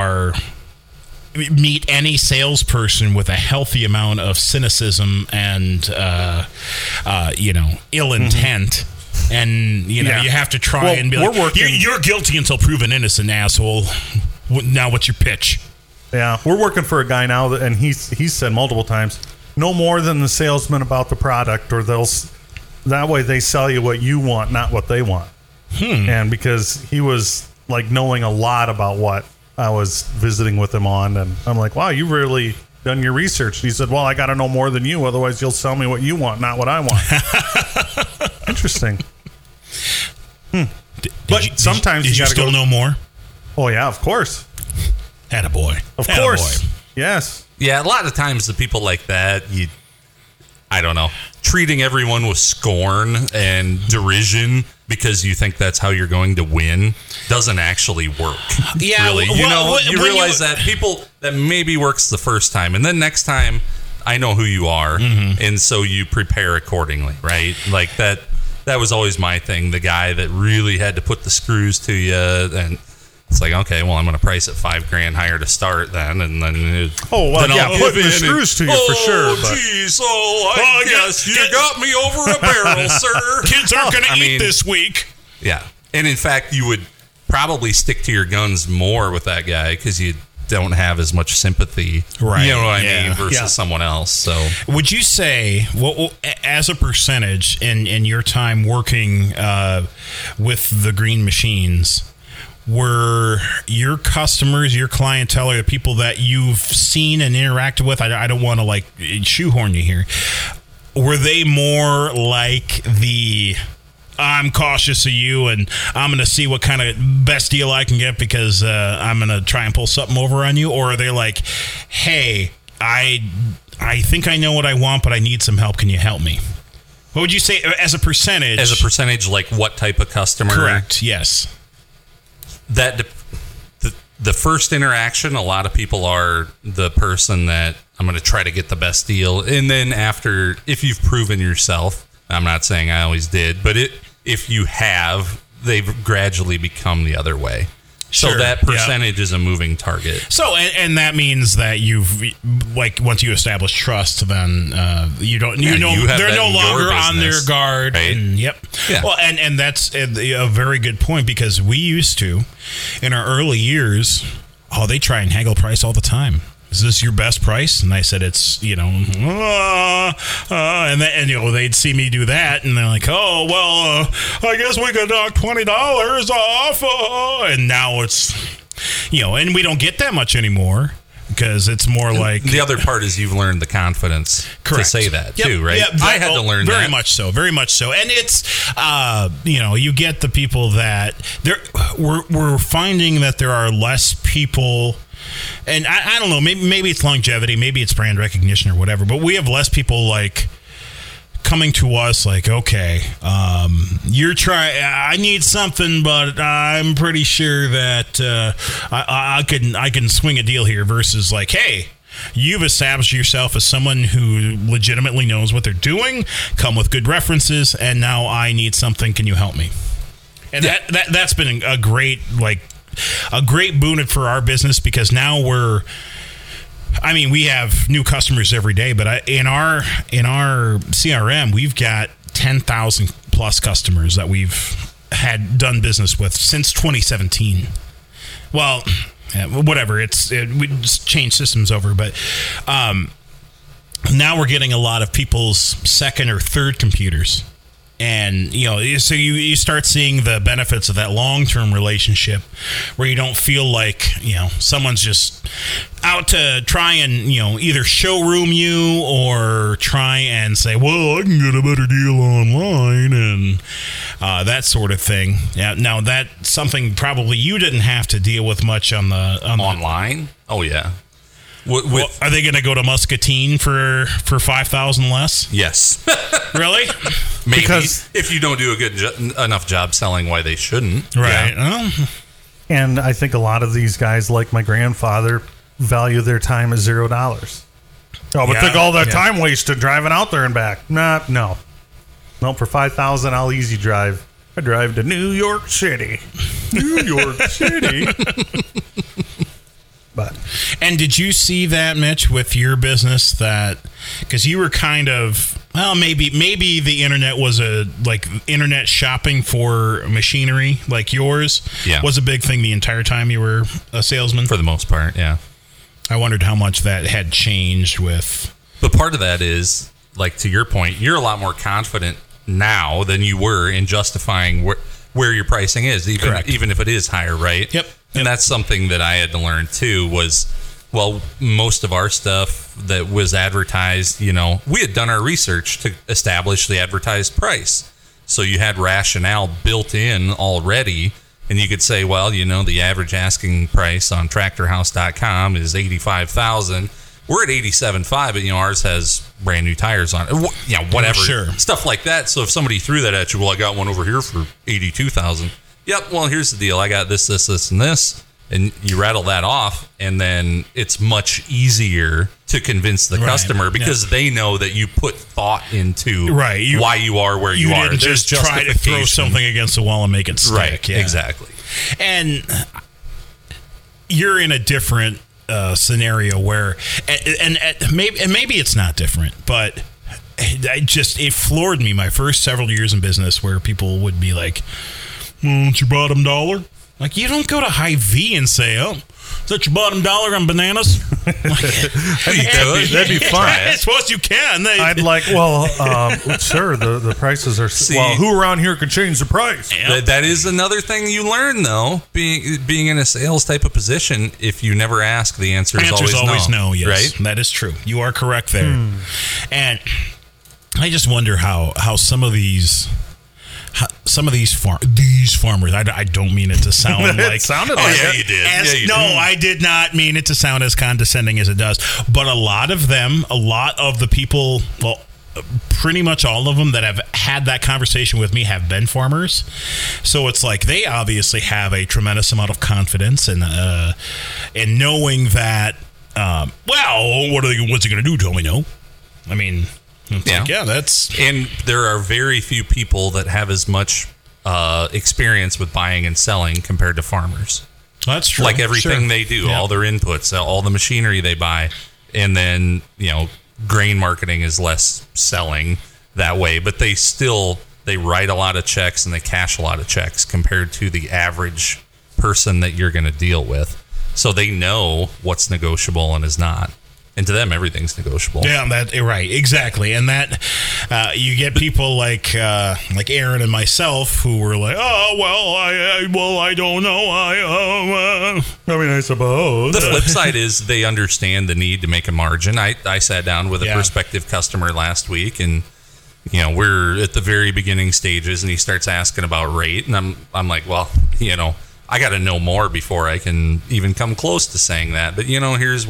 meet any salesperson with a healthy amount of cynicism and ill intent, and you have to try and be like, you're guilty until proven innocent, asshole. Now what's your pitch? Yeah, we're working for a guy now and he's said multiple times, no more than the salesman about the product, or that way they sell you what you want, not what they want. And because he was like knowing a lot about what I was visiting with him on, and I'm like, wow, you really done your research. And he said, well, I got to know more than you, otherwise you'll sell me what you want, not what I want. Interesting. But sometimes you still know more. Oh yeah, of course. Attaboy. Of course. Yes. Yeah, a lot of times the people like that, I don't know, treating everyone with scorn and derision because you think that's how you're going to win doesn't actually work. Yeah, really. You realize that people, that maybe works the first time, and then next time I know who you are, and so you prepare accordingly, right? Like that was always my thing. The guy that really had to put the screws to you, and it's like, okay, well, I'm going to price it $5,000 higher to start then, and then putting the screws to you for sure. Geez, I guess you got me over a barrel, sir. Kids aren't going to eat this week. Yeah, and in fact, you would probably stick to your guns more with that guy because you don't have as much sympathy, right? You know what I mean, versus someone else. So, would you say, as a percentage in your time working with the green machines, were your customers, your clientele, or the people that you've seen and interacted with, I don't want to like shoehorn you here, were they more like the I'm cautious of you and I'm going to see what kind of best deal I can get because I'm going to try and pull something over on you? Or are they like, hey, I think I know what I want, but I need some help. Can you help me? What would you say as a percentage? As a percentage, like what type of customer? Correct, yes. That the first interaction, a lot of people are the person that I'm going to try to get the best deal. And then after, if you've proven yourself, I'm not saying I always did, but if you have, they've gradually become the other way. So that percentage is a moving target. So, and that means that you've, like, once you establish trust, then they're no longer on their guard. Right? And, yep. Yeah. Well, and that's a very good point, because we used to, in our early years, they try and haggle price all the time. Is this your best price? And I said, it's, and they'd see me do that, and they're like, I guess we could knock $20 off. And now it's, and we don't get that much anymore. because it's more like The other part is you've learned the confidence Correct. to say that Yep, too, right? yep, I had to learn very that. very much so. And it's you get the people that we're finding that there are less people, and I don't know, maybe it's longevity, maybe it's brand recognition or whatever, but we have less people like coming to us like, okay, I need something, but I'm pretty sure that I can swing a deal here, versus like, hey, you've established yourself as someone who legitimately knows what they're doing, come with good references, and now I need something, can you help me? And that's been a great boon for our business, because now we have new customers every day, but in our CRM, we've got 10,000 plus customers that we've had done business with since 2017. Well, whatever, we just changed systems over, but now we're getting a lot of people's second or third computers. And, so you start seeing the benefits of that long-term relationship, where you don't feel like, someone's just out to try and, either showroom you or try and say, well, I can get a better deal online, and that sort of thing. Yeah, now that's something probably you didn't have to deal with much on the Online? Oh, yeah. Well, are they going to go to Muscatine for $5,000 less? Yes. Really? Maybe. Because if you don't do a good enough job selling why they shouldn't. Right. Yeah. And I think a lot of these guys, like my grandfather, value their time at $0. Oh, but think all that time wasted driving out there and back. No. For $5,000, I'll easy drive. I drive to New York City. New York City. And did you see that, Mitch, with your business, that because you were kind of, well, maybe the internet was internet shopping for machinery like yours was a big thing the entire time you were a salesman? For the most part, yeah. I wondered how much that had changed with. But part of that is, like, to your point, you're a lot more confident now than you were in justifying where your pricing is, even if it is higher, right? Yep. And that's something that I had to learn too, was, well, most of our stuff that was advertised, we had done our research to establish the advertised price. So you had rationale built in already, and you could say, well, the average asking price on tractorhouse.com is $85,000. We're at $87,500, but ours has brand new tires on it. Whatever. Sure. Stuff like that. So if somebody threw that at you, well, I got one over here for $82,000. Yep, well, here's the deal. I got this, and this. And you rattle that off, and then it's much easier to convince the customer, because they know that you put thought into why you are where you are. Didn't just try to throw something against the wall and make it stick. Right, exactly. And you're in a different scenario where, and maybe it's not different, but it floored me my first several years in business, where people would be like, "What's your bottom dollar?" Like, you don't go to Hy-Vee and say, "Oh, is that your bottom dollar on bananas?" That'd be fun. I suppose you can. I'd like, sir, the prices are... who around here could change the price? Yep. That is another thing you learn, though, being in a sales type of position. If you never ask, the answer is always no. Yes, right? That is true. You are correct there. And I just wonder how some of these... these farmers, I don't mean it to sound like... It sounded like it. You did. I did not mean it to sound as condescending as it does. But a lot of the people, well, pretty much all of them that have had that conversation with me have been farmers. So it's like they obviously have a tremendous amount of confidence in knowing that, what's he going to do? Tell me no. I mean... that's... And there are very few people that have as much experience with buying and selling compared to farmers. That's true. Like everything they do, all their inputs, all the machinery they buy, and then, grain marketing is less selling that way, but they write a lot of checks and they cash a lot of checks compared to the average person that you're going to deal with. So they know what's negotiable and is not. And to them, everything's negotiable. Yeah, right, exactly. And that you get people like Aaron and myself who were like, oh, well, I don't know. I mean, I suppose. The flip side is they understand the need to make a margin. I sat down with a prospective customer last week, and we're at the very beginning stages, and he starts asking about rate, and I'm like, well, I got to know more before I can even come close to saying that. But here's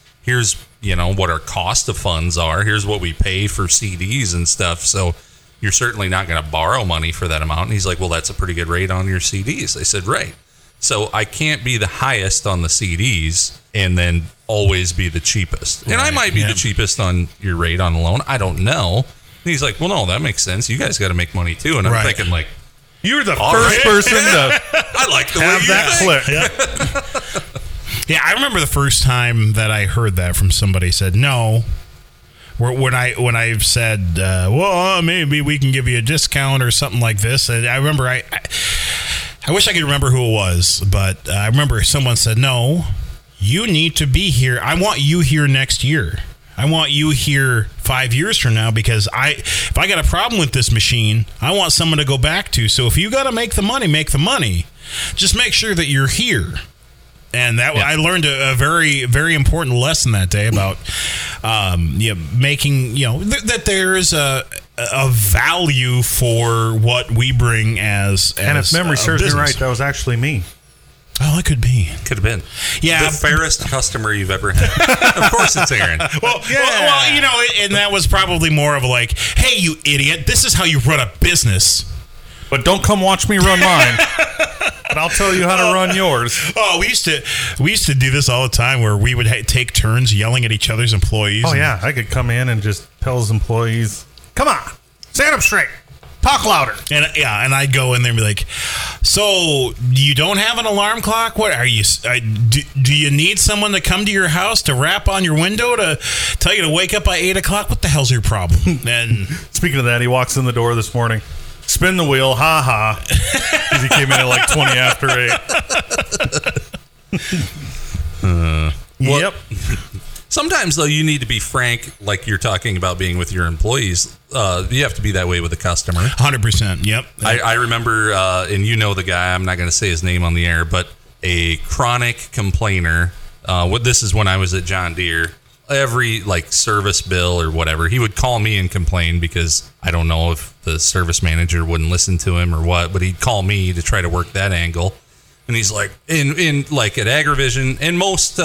what our cost of funds are. Here's what we pay for CDs and stuff. So you're certainly not going to borrow money for that amount. And he's like, well, that's a pretty good rate on your CDs. I said, right. So I can't be the highest on the CDs and then always be the cheapest. And I might be the cheapest on your rate on the loan. I don't know. And he's like, well, no, that makes sense. You guys got to make money too. And I'm thinking like, you're the first person to I like the have way that click. Yeah, I remember the first time that I heard that from somebody said no. When I've said, well, maybe we can give you a discount or something like this. And I remember I wish I could remember who it was, but I remember someone said, no, you need to be here. I want you here next year. I want you here 5 years from now, because if I got a problem with this machine, I want someone to go back to. So if you got to make the money. Just make sure that you're here. And I learned a very, very important lesson that day about making, that there is a value for what we bring as and if memory serves me right, that was actually me. Oh, it could be. Could have been. Yeah. The fairest customer you've ever had. Of course it's Aaron. Well, and that was probably more of like, hey, you idiot, this is how you run a business. But don't come watch me run mine. But I'll tell you how to run yours. Oh, we used to do this all the time, where we would take turns yelling at each other's employees. Oh, yeah. I could come in and just tell his employees, come on, stand up straight. Talk louder. And I'd go in there and be like, so you don't have an alarm clock? What are you? Do you need someone to come to your house to rap on your window to tell you to wake up by 8 o'clock? What the hell's your problem? And speaking of that, he walks in the door this morning. Spin the wheel, ha ha. Because he came in at like 20 after 8. Yep. Sometimes, though, you need to be frank, like you're talking about being with your employees. You have to be that way with a customer. 100%. Yep. I remember, and the guy, I'm not going to say his name on the air, but a chronic complainer. This is when I was at John Deere. Every service bill or whatever, he would call me and complain, because I don't know if the service manager wouldn't listen to him or what, but he'd call me to try to work that angle. And he's like, in like at Agrivision, and most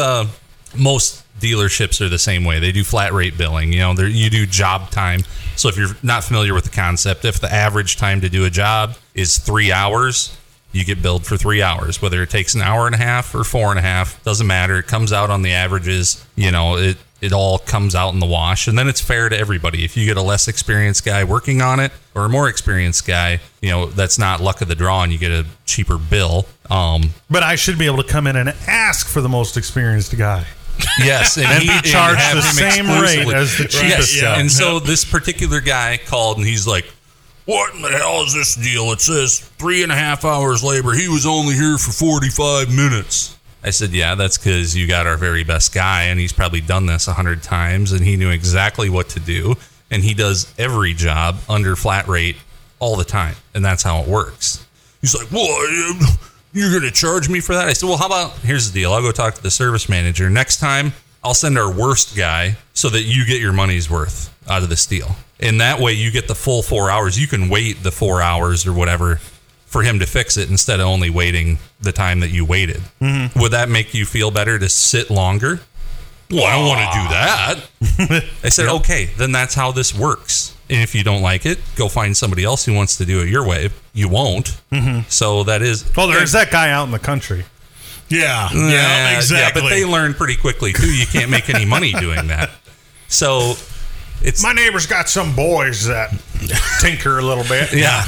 dealerships are the same way. They do flat rate billing. You do job time. So if you're not familiar with the concept, if the average time to do a job is 3 hours, you get billed for 3 hours. Whether it takes an hour and a half or 4.5, doesn't matter. It comes out on the averages. It all comes out in the wash, and then it's fair to everybody. If you get a less experienced guy working on it or a more experienced guy, that's not luck of the draw, and you get a cheaper bill. But I should be able to come in and ask for the most experienced guy. Yes, and be charged the same rate as the cheapest guy. And so this particular guy called, and he's like, what in the hell is this deal? It says 3.5 hours labor. He was only here for 45 minutes. I said, yeah, that's because you got our very best guy, and he's probably done this 100 times, and he knew exactly what to do, and he does every job under flat rate all the time, and that's how it works. He's like, well, you're going to charge me for that? I said, well, how about, here's the deal. I'll go talk to the service manager. Next time, I'll send our worst guy so that you get your money's worth out of this deal. And that way you get the full 4 hours. You can wait the 4 hours or whatever for him to fix it instead of only waiting the time that you waited. Mm-hmm. Would that make you feel better to sit longer? Well, I don't want to do that. I said, okay, then that's how this works. And if you don't like it, go find somebody else who wants to do it your way. You won't. Mm-hmm. So that is... Well, there's that guy out in the country. Yeah, exactly. Yeah, but they learn pretty quickly, too. You can't make any money doing that. So... My neighbor's got some boys that tinker a little bit. Yeah.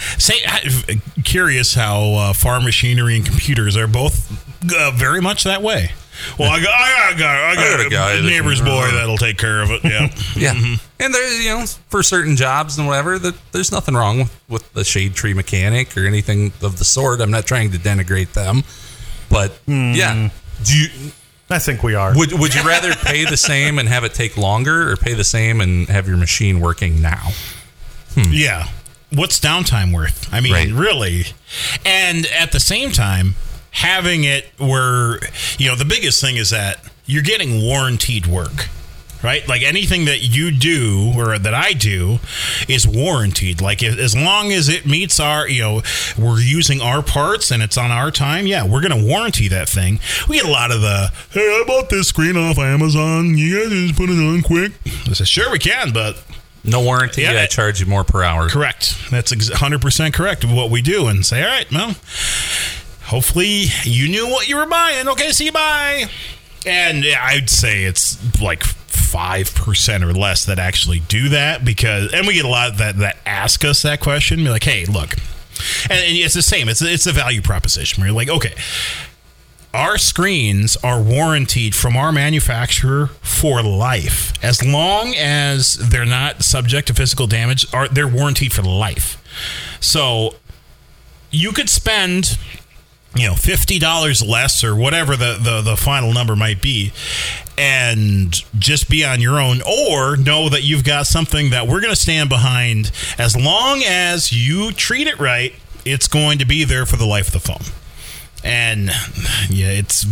Curious how farm machinery and computers are both very much that way. Well, I got a guy, neighbor's boy that'll take care of it. Yeah, yeah. Mm-hmm. And there's for certain jobs and whatever, there's nothing wrong with the shade tree mechanic or anything of the sort. I'm not trying to denigrate them, but yeah. I think we are. Would you rather pay the same and have it take longer, or pay the same and have your machine working now? Yeah. What's downtime worth? I mean, Right. really. And at the same time, having it where, the biggest thing is that you're getting warranted work. Right? Like anything that you do or that I do is warranted. Like as long as it meets our, we're using our parts and it's on our time, we're going to warranty that thing. We get a lot of hey, I bought this screen off Amazon. You guys just put it on quick. I said, sure we can, but... No warranty, I charge you more per hour. Correct. That's 100% correct of what we do. And say, all right, well, hopefully you knew what you were buying. Okay, see you, bye. And I'd say it's like 5% or less that actually do that, and we get a lot that ask us that question. Be like, hey, look, and it's the same. It's a value proposition. We're like, okay, our screens are warranted from our manufacturer for life. As long as they're not subject to physical damage, they're warranted for life. So you could spend $50 less or whatever the final number might be, and just be on your own, or know that you've got something that we're going to stand behind. As long as you treat it right, it's going to be there for the life of the phone. And it's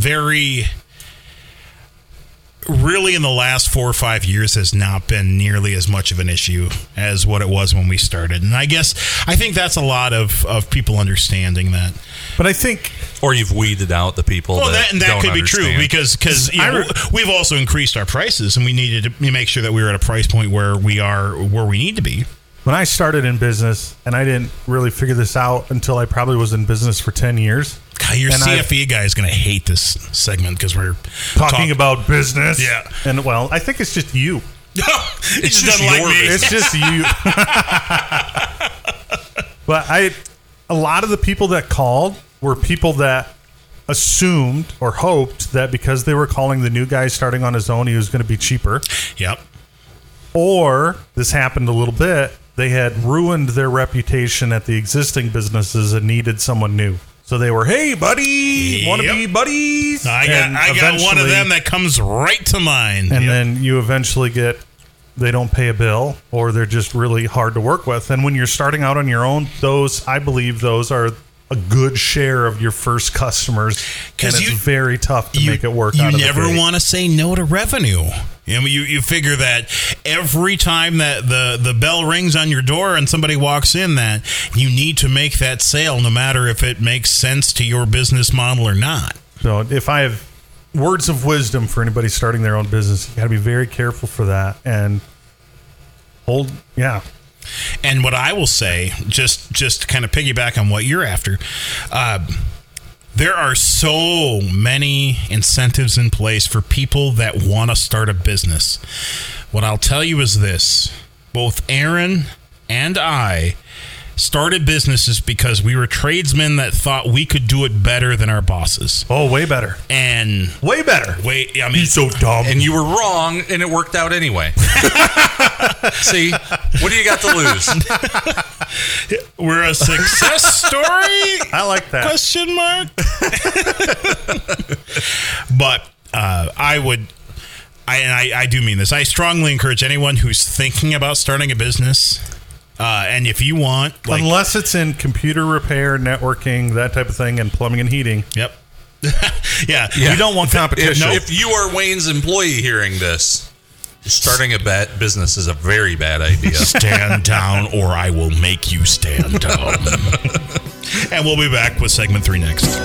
really in the last 4 or 5 years has not been nearly as much of an issue as what it was when we started. And I think that's a lot of people understanding that. But I think... Or you've weeded out the people that could be understand. true, because we've also increased our prices, and we needed to make sure that we were at a price point where we need to be. When I started in business, and I didn't really figure this out until I probably was in business for 10 years. God, your CFE guy is going to hate this segment because we're talking about business. Yeah. And, well, I think it's just you. It's just like me. It's just you. But a lot of the people that called were people that assumed or hoped that because they were calling the new guy starting on his own, he was going to be cheaper. Yep. Or, this happened a little bit, they had ruined their reputation at the existing businesses and needed someone new. So they were, hey, buddy, want to be buddies? I got one of them that comes right to mind. And then you eventually they don't pay a bill, or they're just really hard to work with. And when you're starting out on your own, I believe those are a good share of your first customers, and it's very tough to make it work out of the gate. You never want to say no to revenue. You figure that every time that the bell rings on your door and somebody walks in, that you need to make that sale, no matter if it makes sense to your business model or not. So if I have words of wisdom for anybody starting their own business, you got to be very careful for that and And what I will say, just to kind of piggyback on what you're after, there are so many incentives in place for people that want to start a business. What I'll tell you is this: both Aaron and I started businesses because we were tradesmen that thought we could do it better than our bosses. Oh, way better. And way better. He's so dumb. And you were wrong, and it worked out anyway. See, what do you got to lose? We're a success story? I like that. Question mark? But I do mean this. I strongly encourage anyone who's thinking about starting a business, and if you want... unless it's in computer repair, networking, that type of thing, and plumbing and heating. Yep. Yeah. You don't want competition. If you are Wayne's employee hearing this, starting a business is a very bad idea. Stand down, or I will make you stand down. And we'll be back with segment 3 next.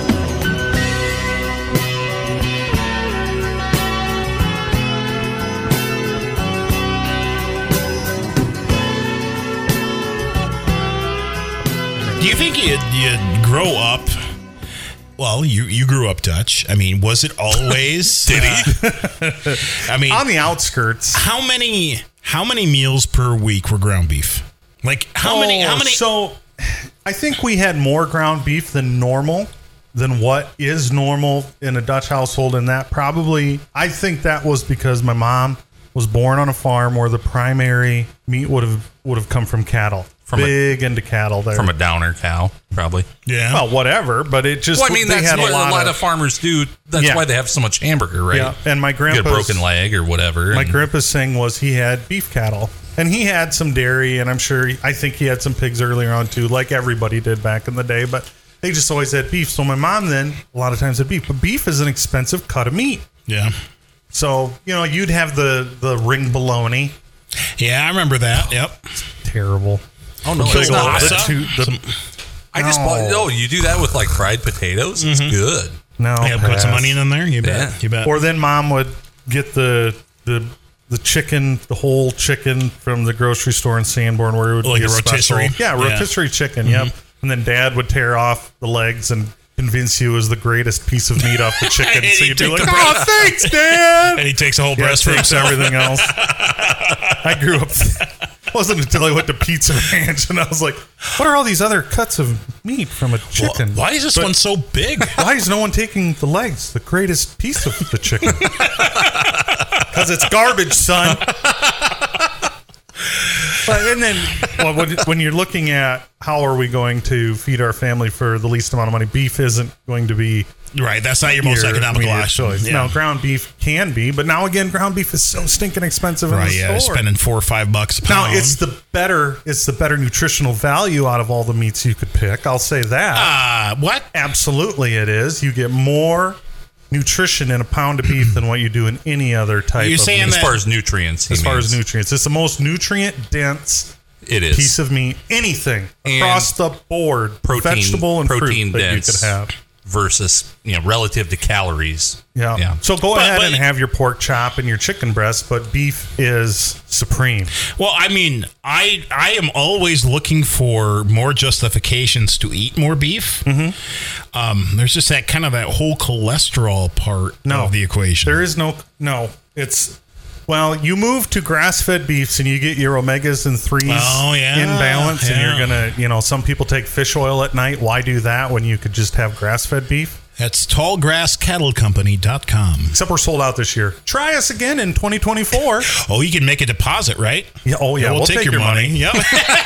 Do you think you'd grow up? Well, you grew up Dutch. I mean, was it always? Did he? I mean, on the outskirts. How many meals per week were ground beef? Like how many? So, I think we had more ground beef than normal, than what is normal in a Dutch household, and that probably, I think that was because my mom was born on a farm where the primary meat would have come from cattle. big into cattle there. From a downer cow, probably. Yeah. Well, whatever, but it just. Well, I mean, they that's had what a lot of farmers do. That's why they have so much hamburger, right? Yeah, and my Get a grandpa's broken leg or whatever. My grandpa's thing was he had beef cattle, and he had some dairy, and I think he had some pigs earlier on too, like everybody did back in the day. But they just always had beef. So my mom then a lot of times had beef, but beef is an expensive cut of meat. Yeah. So you'd have the ring bologna. Yeah, I remember that. Yep. Terrible. Oh no, Big it's old not. pasta. I just bought. No, you do that with like fried potatoes. It's good. No, Yeah, put some onion in there. You bet. Yeah. You bet. Or then mom would get the chicken, the whole chicken from the grocery store in Sanborn, where it would Like be a rotisserie? Yeah, rotisserie chicken. Yep. And then dad would tear off the legs and convince you it was the greatest piece of meat off the chicken. And So he'd you'd be take like, the "Oh, thanks, Dad." and he takes a whole Yeah, breast for takes himself. everything else. I grew up. Wasn't until I went to Pizza Ranch and I was like, "What are all these other cuts of meat from a chicken? Why is this one so big? Why is no one taking the legs, the greatest piece of the chicken?" Because it's garbage, son. And then, when you're looking at how are we going to feed our family for the least amount of money, beef isn't going to be Right. That's not your most your economical immediate option. choice. Yeah. Now, ground beef can be, but now again, ground beef is so stinking expensive in Right. the Yeah. store. Spending $4 or $5 a pound. Now it's the better nutritional value out of all the meats you could pick. I'll say that. What? Absolutely, it is. You get more nutrition in a pound of beef than what you do in any other type. You're of saying meat. As that- far as nutrients, As far as nutrients, it's the most nutrient dense it is piece of meat. Anything And across the board, protein, vegetable and protein fruit that you dense could have. versus relative to calories. Yeah. So go ahead but- and have your pork chop and your chicken breast, but beef is supreme. Well, I mean, I am always looking for more justifications to eat more beef. Mm-hmm. There's just that whole cholesterol part of the equation. There is no. It's well, you move to grass-fed beefs and you get your omegas and 3s in balance, and you're gonna, some people take fish oil at night. Why do that when you could just have grass-fed beef? That's tallgrasscattlecompany.com. Except we're sold out this year. Try us again in 2024. Oh, you can make a deposit, right? Yeah, we'll take your money. Yep.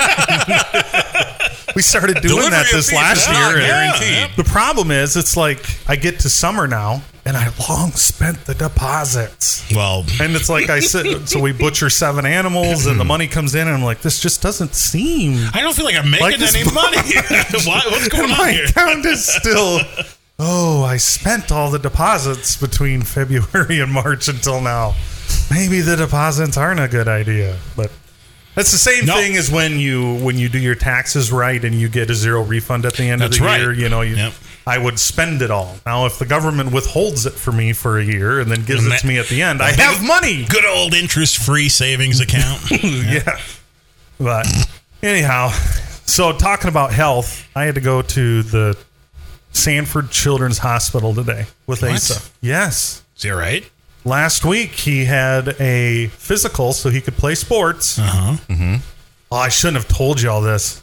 We started doing Delivery that of this beef last is year. not and guaranteed. The problem is, it's like I get to summer now, and I long spent the deposits. Well, And it's like I said, so we butcher 7 animals, and the money comes in, and I'm like, this just doesn't seem. I don't feel like I'm making Like this any money. What's going on My here? account is still. Oh, I spent all the deposits between February and March until now. Maybe the deposits aren't a good idea, but. That's the same thing as when you do your taxes right and you get a 0 refund at the end of the year. Yep. I would spend it all. Now, if the government withholds it for me for a year and then gives it to me at the end, I have money. Good old interest-free savings account. Yeah. But anyhow, so talking about health, I had to go to the Sanford Children's Hospital today with What? Asa. Yes. Is that right? Last week, he had a physical so he could play sports. Uh-huh. Mm-hmm. Oh, I shouldn't have told you all this.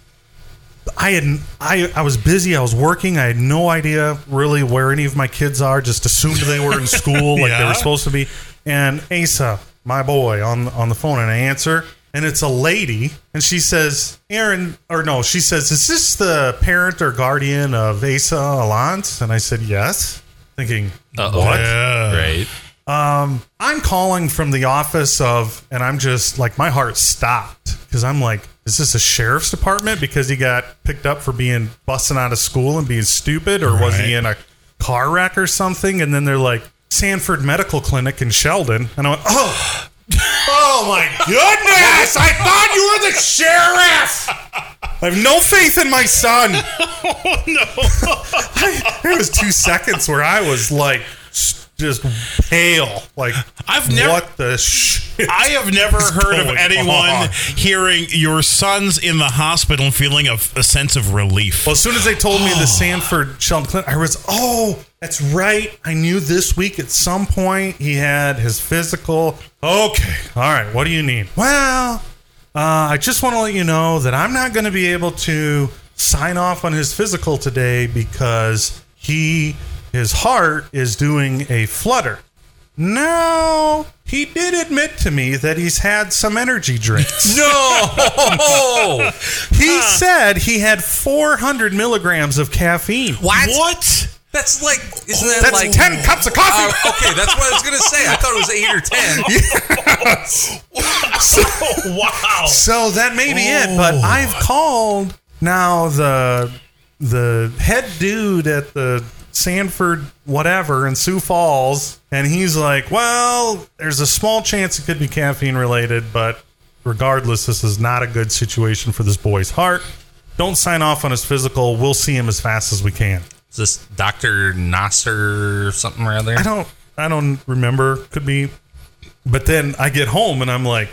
I was busy. I was working. I had no idea really where any of my kids are. Just assumed they were in school like they Yeah. were supposed to be. And Asa, my boy, on the phone, and I answer, and it's a lady, and she says, she says, is this the parent or guardian of Asa Alance? And I said, yes. Thinking, what? Yeah. Right. I'm calling from the office of, and I'm just like, my heart stopped because I'm like, is this a sheriff's department because he got picked up for being busting out of school and being stupid, or was he Right. in a car wreck or something? And then they're like, Sanford Medical Clinic in Sheldon, and I went, oh my goodness! I thought you were the sheriff. I have no faith in my son. Oh, no. There was 2 seconds where I was like, just pale. Like, what the shit? I have never heard of going anyone on? hearing your son's in the hospital and feeling a sense of relief. Well, as soon as they told me the Sanford Sheldon Clinic, I was, that's right. I knew this week at some point he had his physical. Okay. All right. What do you need? Well, I just want to let you know that I'm not going to be able to sign off on his physical today because his heart is doing a flutter. No, he did admit to me that he's had some energy drinks. No! He said he had 400 milligrams of caffeine. What? That's like, isn't that That's like 10 cups of coffee. Okay, that's what I was gonna say. I thought it was 8 or 10. Wow. So that may be it, but I've called now the head dude at the Sanford whatever in Sioux Falls, and he's like, well, there's a small chance it could be caffeine related, but regardless, this is not a good situation for this boy's heart. Don't sign off on his physical. We'll see him as fast as we can. Is this Dr. Nasser or something or other? I don't remember. Could be. But then I get home and I'm like,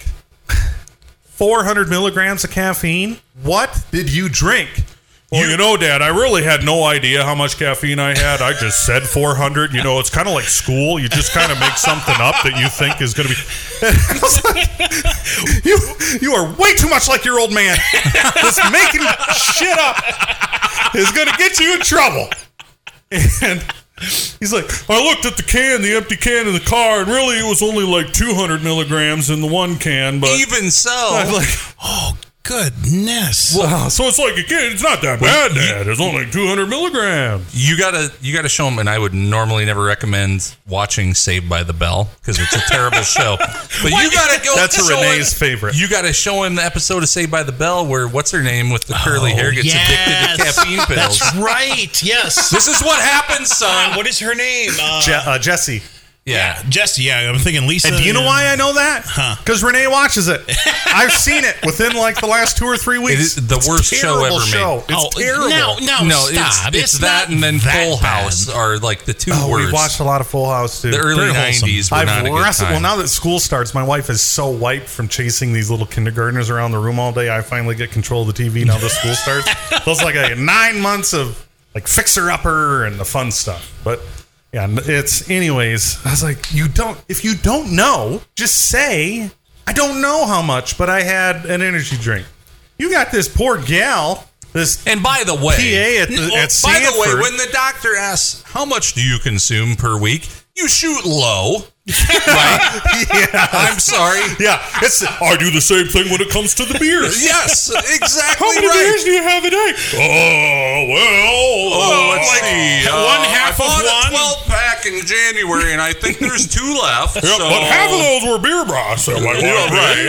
400 milligrams of caffeine? What did you drink? Well, you know, Dad, I really had no idea how much caffeine I had. I just said 400. You know, it's kind of like school. You just kind of make something up that you think is going to be. I was like, you are way too much like your old man. This making shit up is going to get you in trouble. And he's like, I looked at the empty can in the car, and really it was only like 200 milligrams in the one can. But even so, I was like, Oh, goodness. wow. So it's like, again, it's not that bad, Dad. It's only 200 milligrams. you gotta show him. And I would normally never recommend watching Saved by the Bell because it's a terrible show. But you gotta go. That's show Renee's him, favorite. You gotta show him the episode of Saved by the Bell where what's her name with the curly hair gets addicted to caffeine pills. That's right. Yes. This is what happens, son. What is her name? Jesse. Yeah. Jesse. Yeah, I'm thinking Lisa. And do you know why I know that? Because Renee watches it. I've seen it within like the last 2 or 3 weeks. It is the worst show ever made. It's terrible. No, stop. It's that and then Full House are like the two worst. We've watched a lot of Full House too. The early Very wholesome. 90s were not a good time. Well, now that school starts, my wife is so wiped from chasing these little kindergartners around the room all day. I finally get control of the TV now that school starts. So it's like 9 months of like Fixer Upper and the fun stuff. But yeah, it's anyways. I was like, if you don't know, just say I don't know how much, but I had an energy drink. You got this poor gal. And by the way, PA at Sanford. when the doctor asks how much do you consume per week, you shoot low, right? Yeah, I'm sorry. Yeah, I do the same thing when it comes to the beers. Yes, exactly. How many right. beers do you have a day? Let's see. one half I of bought one. a 12-pack in January, and I think there's 2 left. Yeah, so. but half of those were beer bras. So my wife,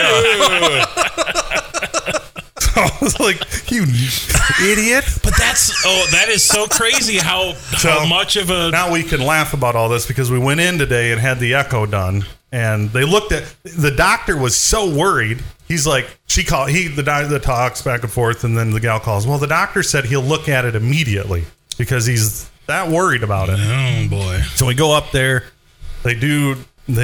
I was like, you idiot. But that is so crazy how much of a. Now we can laugh about all this because we went in today and had the echo done, and they looked at the doctor was so worried. He's like, the doctor talks back and forth, and then the gal calls. Well, the doctor said he'll look at it immediately because he's that worried about it. Oh boy! So we go up there. They do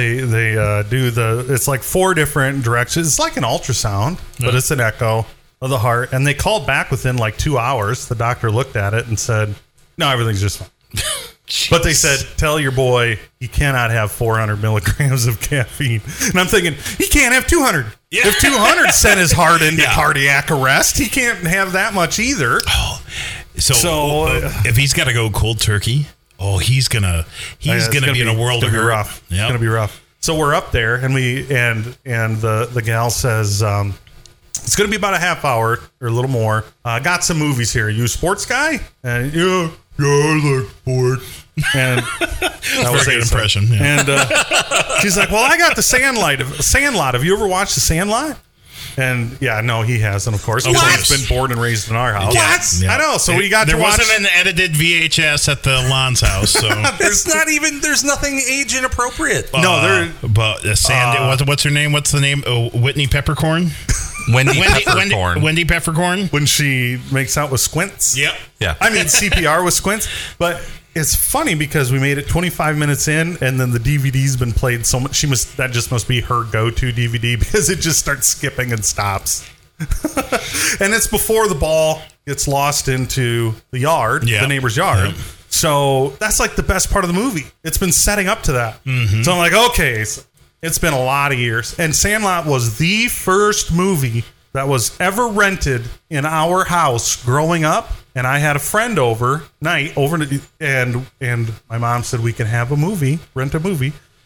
it's like 4 different directions. It's like an ultrasound, but it's an echo of the heart. And they called back within like 2 hours. The doctor looked at it and said, no, everything's just fine. But they said, tell your boy he cannot have 400 milligrams of caffeine. And I'm thinking, he can't have 200. Yeah. If 200 sent his heart into cardiac arrest, he can't have that much either. Oh, so if he's got to go cold turkey, he's gonna be in a world of hurt. Rough. It's gonna be rough. So we're up there, and the gal says it's gonna be about a half hour or a little more. Got some movies here. You a sports guy? And yeah, I like sports. And that was a good impression. Yeah. And she's like, well, I got the Sandlot. Have you ever watched The Sandlot? And yeah, no, he hasn't, of course. He's been born and raised in our house. What? Yeah. I know. So we got there to watch. wasn't an edited VHS at the Lon's house. So There's nothing age inappropriate. No, but what's her name? What's the name? Whitney Peppercorn. Wendy Peppercorn. Wendy Peppercorn. when she makes out with Squints. Yep. Yeah. I mean CPR with Squints, but it's funny because we made it 25 minutes in, and then the DVD's been played so much. That just must be her go-to DVD because it just starts skipping and stops. And it's before the ball gets lost into the yard, the neighbor's yard. Yep. So that's like the best part of the movie. It's been setting up to that. Mm-hmm. So I'm like, okay, so it's been a lot of years. And Sandlot was the first movie that was ever rented in our house growing up. And I had a friend and my mom said we can have rent a movie.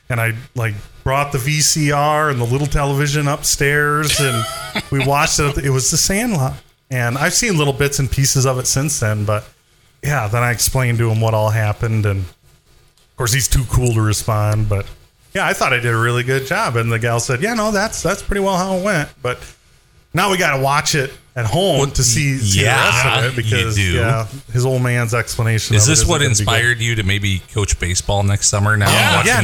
and I like brought the VCR and the little television upstairs, and we watched it. It was The Sandlot, and I've seen little bits and pieces of it since then. But yeah, then I explained to him what all happened, and of course he's too cool to respond. But yeah, I thought I did a really good job, and the gal said, "Yeah, no, that's pretty well how it went." But now we got to watch it at home to see the rest of it, because his old man's explanation. Is this what inspired you to maybe coach baseball next summer? Now, that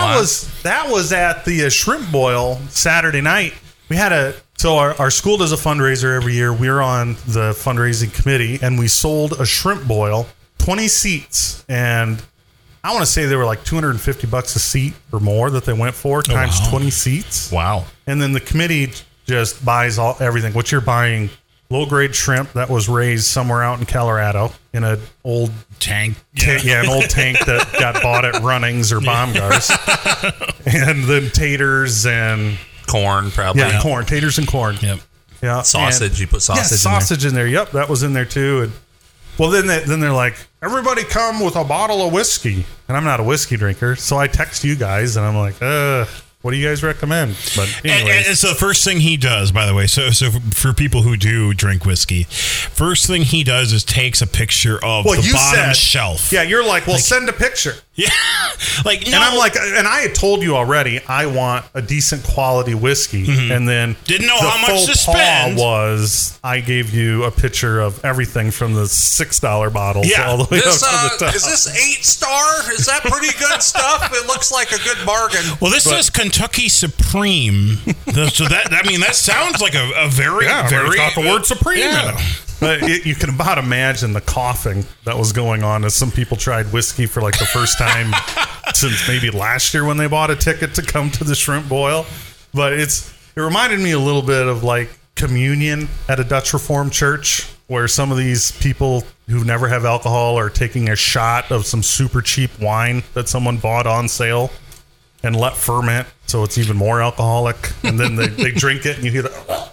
was at the shrimp boil Saturday night. We had our school does a fundraiser every year. We're on the fundraising committee, and we sold a shrimp boil, 20 seats, and I want to say they were like $250 a seat or more that they went for times 20 seats. Wow! And then the committee just buys everything. What you're buying. Low-grade shrimp that was raised somewhere out in Colorado in an old tank. An old tank that got bought at Runnings or Baumgars. And then taters and... corn, probably. Yeah, corn. Taters and corn. Yep. Yeah. Sausage. You put sausage in there. Sausage in there. Yep, that was in there too. And well, then they're like, everybody come with a bottle of whiskey. And I'm not a whiskey drinker, so I text you guys, and I'm like, what do you guys recommend? But and it's the first thing he does, by the way. So for people who do drink whiskey, first thing he does is takes a picture of the bottom shelf. Yeah, you're like, send a picture. Yeah, and I'm like, and I had told you already, I want a decent quality whiskey, and then didn't know how much to spend. Was I gave you a picture of everything from the $6 bottles all the way up to the top. Is this 8-star? Is that pretty good stuff? It looks like a good bargain. Well, this says Kentucky Supreme, so that sounds like a very very got the word Supreme in it. But you can about imagine the coughing that was going on as some people tried whiskey for like the first time since maybe last year when they bought a ticket to come to the shrimp boil. But it reminded me a little bit of like communion at a Dutch Reformed church, where some of these people who never have alcohol are taking a shot of some super cheap wine that someone bought on sale and let ferment, so it's even more alcoholic. And then they drink it, and you hear the...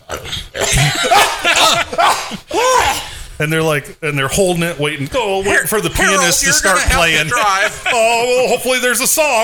and they're holding it, waiting for the pianist to start playing. Hopefully there's a song.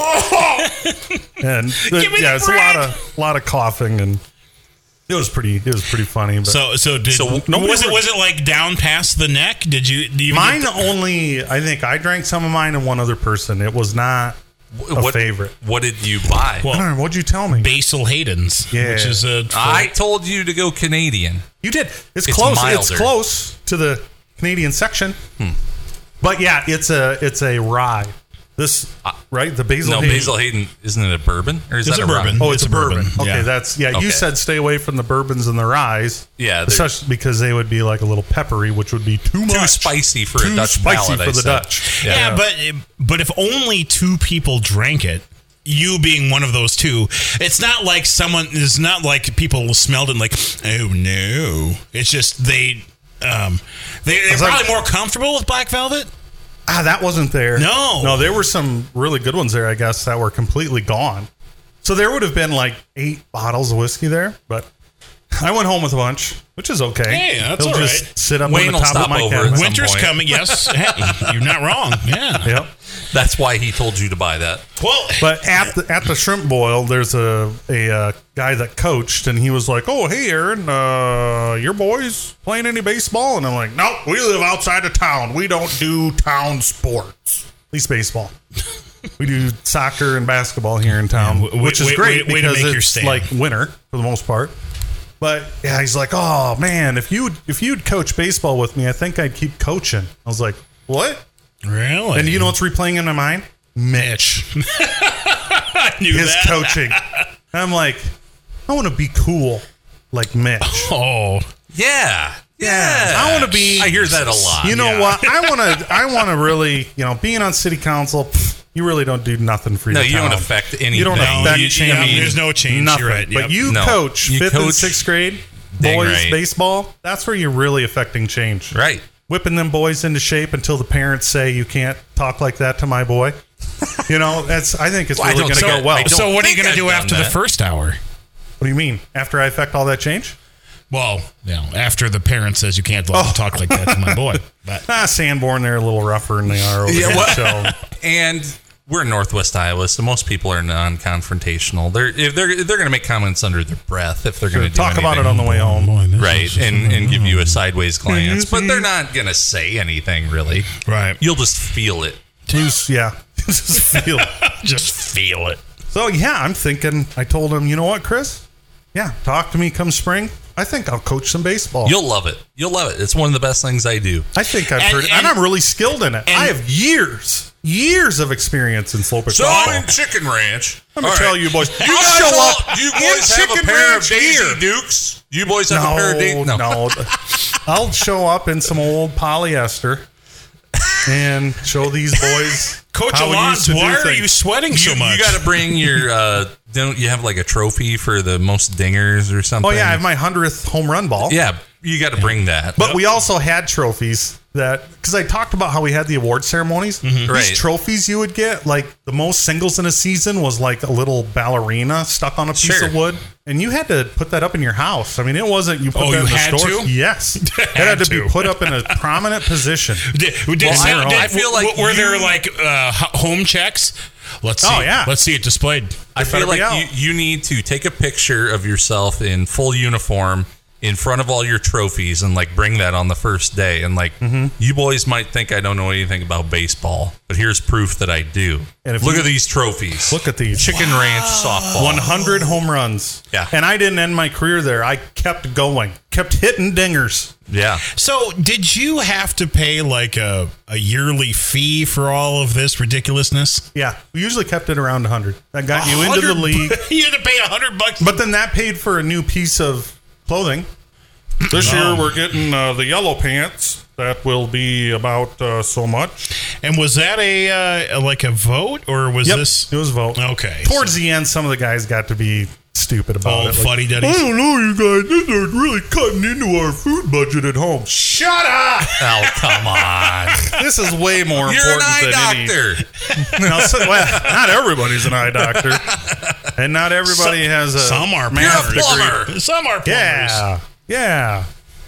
And it's a lot of coughing, and it was pretty funny. But was it like down past the neck? Did you mine only? I think I drank some of mine and one other person. It was not a favorite. What did you buy? Well, I don't know. What'd you tell me? Basil Hayden's. Yeah. Which is I told you to go Canadian. You did. It's close. Milder. It's close to the Canadian section. But yeah, it's a rye. This right? The Basil Hayden. Basil Hayden, isn't it a bourbon? Or is that a bourbon? Oh, it's a bourbon. Okay, yeah. You said stay away from the bourbons and the ryes. Yeah, especially because they would be like a little peppery, which would be too spicy for a Dutch palate. For the Dutch. Yeah, but if only two people drank it, you being one of those two, it's not like it's not like people smelled it and like, oh no. It's just they're probably more comfortable with Black Velvet. That wasn't there. No, there were some really good ones there, I guess, that were completely gone. So there would have been like 8 bottles of whiskey there, but I went home with a bunch, which is okay. Hey, that's all just right. Sit up Wayne on the top of my cabinet. Winter's coming, yes. Hey, you're not wrong. Yeah. Yep. That's why he told you to buy that. Well, but at the shrimp boil, there's a guy that coached, and he was like, "Oh, hey, Aaron, your boys playing any baseball?" And I'm like, "Nope, we live outside of town. We don't do town sports, at least baseball. We do soccer and basketball here in town, which is great because it's like winter for the most part." But yeah, he's like, "Oh man, if you'd coach baseball with me, I think I'd keep coaching." I was like, "What? Really?" And you know what's replaying in my mind? Mitch. I knew his that. coaching. I'm like, I want to be cool like Mitch. Oh, yeah. I want to be. I hear that a lot. You know what? I want to really, being on city council, you really don't do nothing for your town. You don't affect anything. You don't affect change. There's no change. Nothing. You're right. Yep. But you coach 5th and 6th grade boys baseball. That's where you're really affecting change. Right. Whipping them boys into shape until the parents say you can't talk like that to my boy. I think it's really going to go well. So what are you going to do after the first hour? What do you mean? After I affect all that change? Well, after the parent says you can't talk like that to my boy. But Sanborn, they're a little rougher than they are over here. So. And we're in Northwest Iowa, so most people are non-confrontational. They're going to make comments under their breath if they're going to do Talk about anything. it on the way home. Right, and give you a sideways glance, but they're not going to say anything really. Right. You'll just feel it. Just feel it. Just feel it. So, yeah, I'm thinking, I told him, you know what, Chris? Yeah, talk to me come spring. I think I'll coach some baseball. You'll love it. You'll love it. It's one of the best things I do. I think I've heard it, and I'm really skilled in it. I have years of experience in slow pitch So baseball. in Chicken Ranch, I'm going to tell you boys, you guys show all, up you in boys have a Chicken pair Ranch of Daisy gear. Dukes? You boys have a pair of Daisy? No. I'll show up in some old polyester and show these boys Coach how we used Alonz, to do why are things. you sweating so much? You got to bring your, don't you have like a trophy for the most dingers or something? Oh, yeah, I have my 100th home run ball. Yeah, you got to bring that. But we also had trophies that, because I talked about how we had the award ceremonies. These Right. trophies you would get, like the most singles in a season was like a little ballerina stuck on a piece Sure. of wood. And you had to put that up in your house. I mean, it wasn't you put Oh, that you in the had store. to? Yes. It had to be to. put up in a prominent position. I feel like were there you- like home checks? Let's see. Oh, yeah. Let's see it displayed. I feel better be out. like you need to take a picture of yourself in full uniform in front of all your trophies and like bring that on the first day. And like, you boys might think I don't know anything about baseball, but here's proof that I do. And if Look you- at these trophies. Look at these. Chicken Ranch softball. 100 home runs. Yeah. And I didn't end my career there. I kept going, kept hitting dingers. Yeah. So, did you have to pay like a yearly fee for all of this ridiculousness? Yeah. We usually kept it around 100. That got you into the 100 league. You had to pay $100. But then that paid for a new piece of clothing. This year we're getting the yellow pants. That will be about so much. And was that a like a vote, or was this? It was a vote. Okay. Towards the end, some of the guys got to be stupid about Oh, it. fuddy-duddies. I don't know, you guys. This is really cutting into our food budget at home. Shut up! Oh, come on. This is way more You're an important eye than doctor. Now, well, not everybody's an eye doctor, and not everybody has a Some are math You're a degree. plumber. Some are plumbers. Yeah.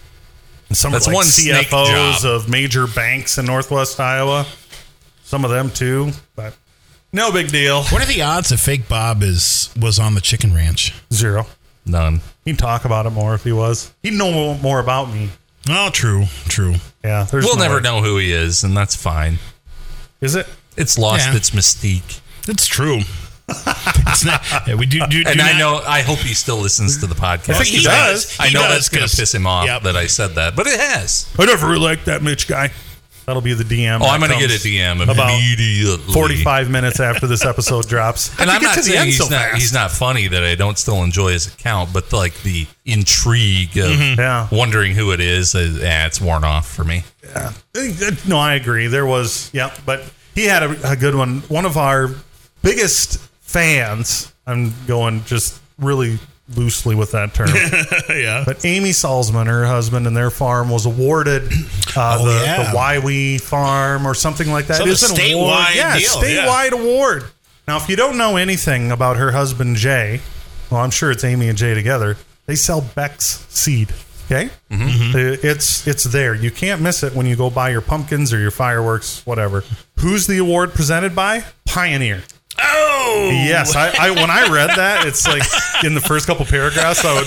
And some That's are like one snake CFOs job. of major banks in Northwest Iowa. Some of them too, but no big deal. What are the odds that Fake Bob was on the Chicken Ranch? 0. None. He'd talk about it more if he was. He'd know more about me. Oh, true. Yeah, there's We'll no never way. know who he is, and that's fine. Is it? It's lost Yeah. its mystique. It's true. It's not. Yeah, we do And I not- know, I hope he still listens to the podcast. I think he does. I know that's going to 'cause- piss him off Yep. that I said that, but it has. I never really liked that Mitch guy. That'll be the DM. Oh, I'm going to that get a comes DM about immediately. 45 minutes after this episode drops. And How'd I'm you not get to the saying end so fast? he's not funny that I don't still enjoy his account, but like the intrigue of Yeah. wondering who it is, it's worn off for me. No, I agree. There was, yeah, but he had a good one. One of our biggest fans, I'm going just really loosely with that term, yeah. but Amy Salzman, her husband, and their farm was awarded the Wywee farm or something like that. So It's the an award. statewide Yeah, deal, statewide award. Now, if you don't know anything about her husband, Jay, well, I'm sure it's Amy and Jay together, they sell Beck's seed. Okay? It's there. You can't miss it when you go buy your pumpkins or your fireworks, whatever. Who's the award presented by? Pioneer. Oh, Yes, I when I read that, it's like in the first couple paragraphs, I went,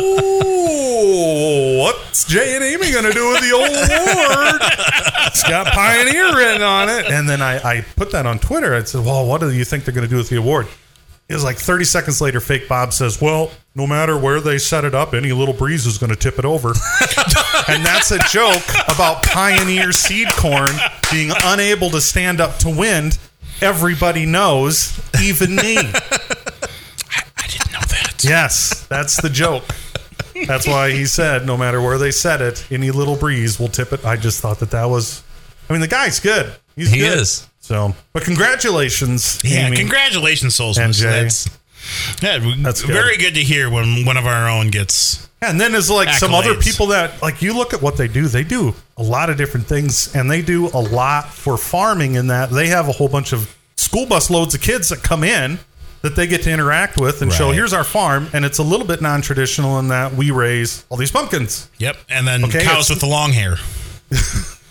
"Oh, what's Jay and Amy going to do with the old award? It's got Pioneer written on it." And then I put that on Twitter. I said, "Well, what do you think they're going to do with the award?" It was like 30 seconds later, Fake Bob says, "Well, no matter where they set it up, any little breeze is going to tip it over." And that's a joke about Pioneer seed corn being unable to stand up to wind. Everybody knows, even me. I didn't know that. Yes, that's the joke. That's why he said, no matter where they set it, any little breeze will tip it. I just thought that was, I mean, the guy's good. He good. is. So, but congratulations, Yeah, Amy. congratulations, Soulsmith. And Jay. That's good. very good to hear when one of our own gets. And then there's like some other Accolades. people that, like, you look at what they do a lot of different things, and they do a lot for farming in that they have a whole bunch of school bus loads of kids that come in that they get to interact with and show, Right. here's our farm. And it's a little bit non-traditional in that we raise all these pumpkins. Yep, and then Okay, cows it's- with the long hair.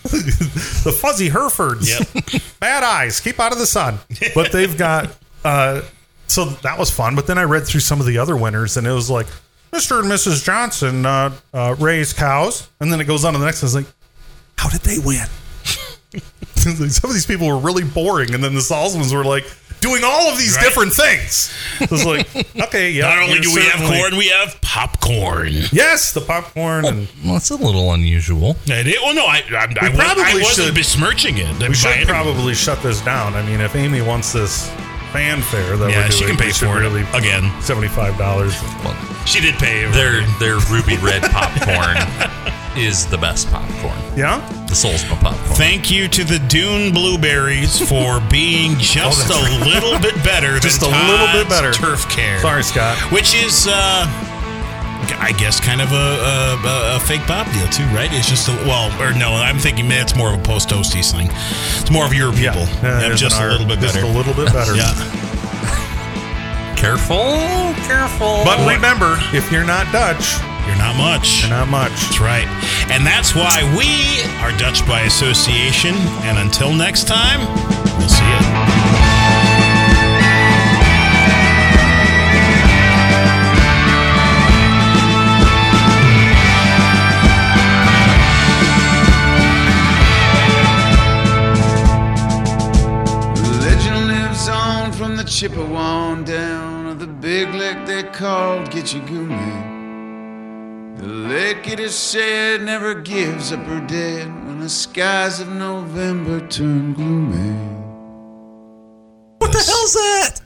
The fuzzy Herefords. Yep. Bad eyes. Keep out of the sun. But they've got, so that was fun. But then I read through some of the other winners, and it was like, Mr. and Mrs. Johnson raised cows. And then it goes on to the next one. It's like, how did they win? Some of these people were really boring. And then the Salzmans were like, doing all of these different things. It was like, okay, yeah. Not only do we have corn, we have popcorn. Yes, the popcorn. And Well, it's a little unusual. I wasn't besmirching it. we should probably shut this down. I mean, if Amy wants this fanfare that we're doing, she can pay for it again. $75. Well, She did pay. their ruby red popcorn is the best popcorn. Yeah? The Salzman popcorn. Thank you to the Dune Blueberries for being just a little bit better Just than a little bit better. Turf Care. Sorry, Scott. Which is, I guess, kind of a fake Bob deal, too, right? It's just, I'm thinking it's more of a post-Toasties thing. It's more of your people. Yeah, just a little bit better. Just a little bit better. Yeah. Careful. But remember, if you're not Dutch, You're not much. you're not much. That's right. And that's why we are Dutch by Association. And until next time, we'll see you. From the Chippewa down of the big lake they called Gitchagumi. The lake, it is said, never gives up her dead when the skies of November turn gloomy. What the hell's that?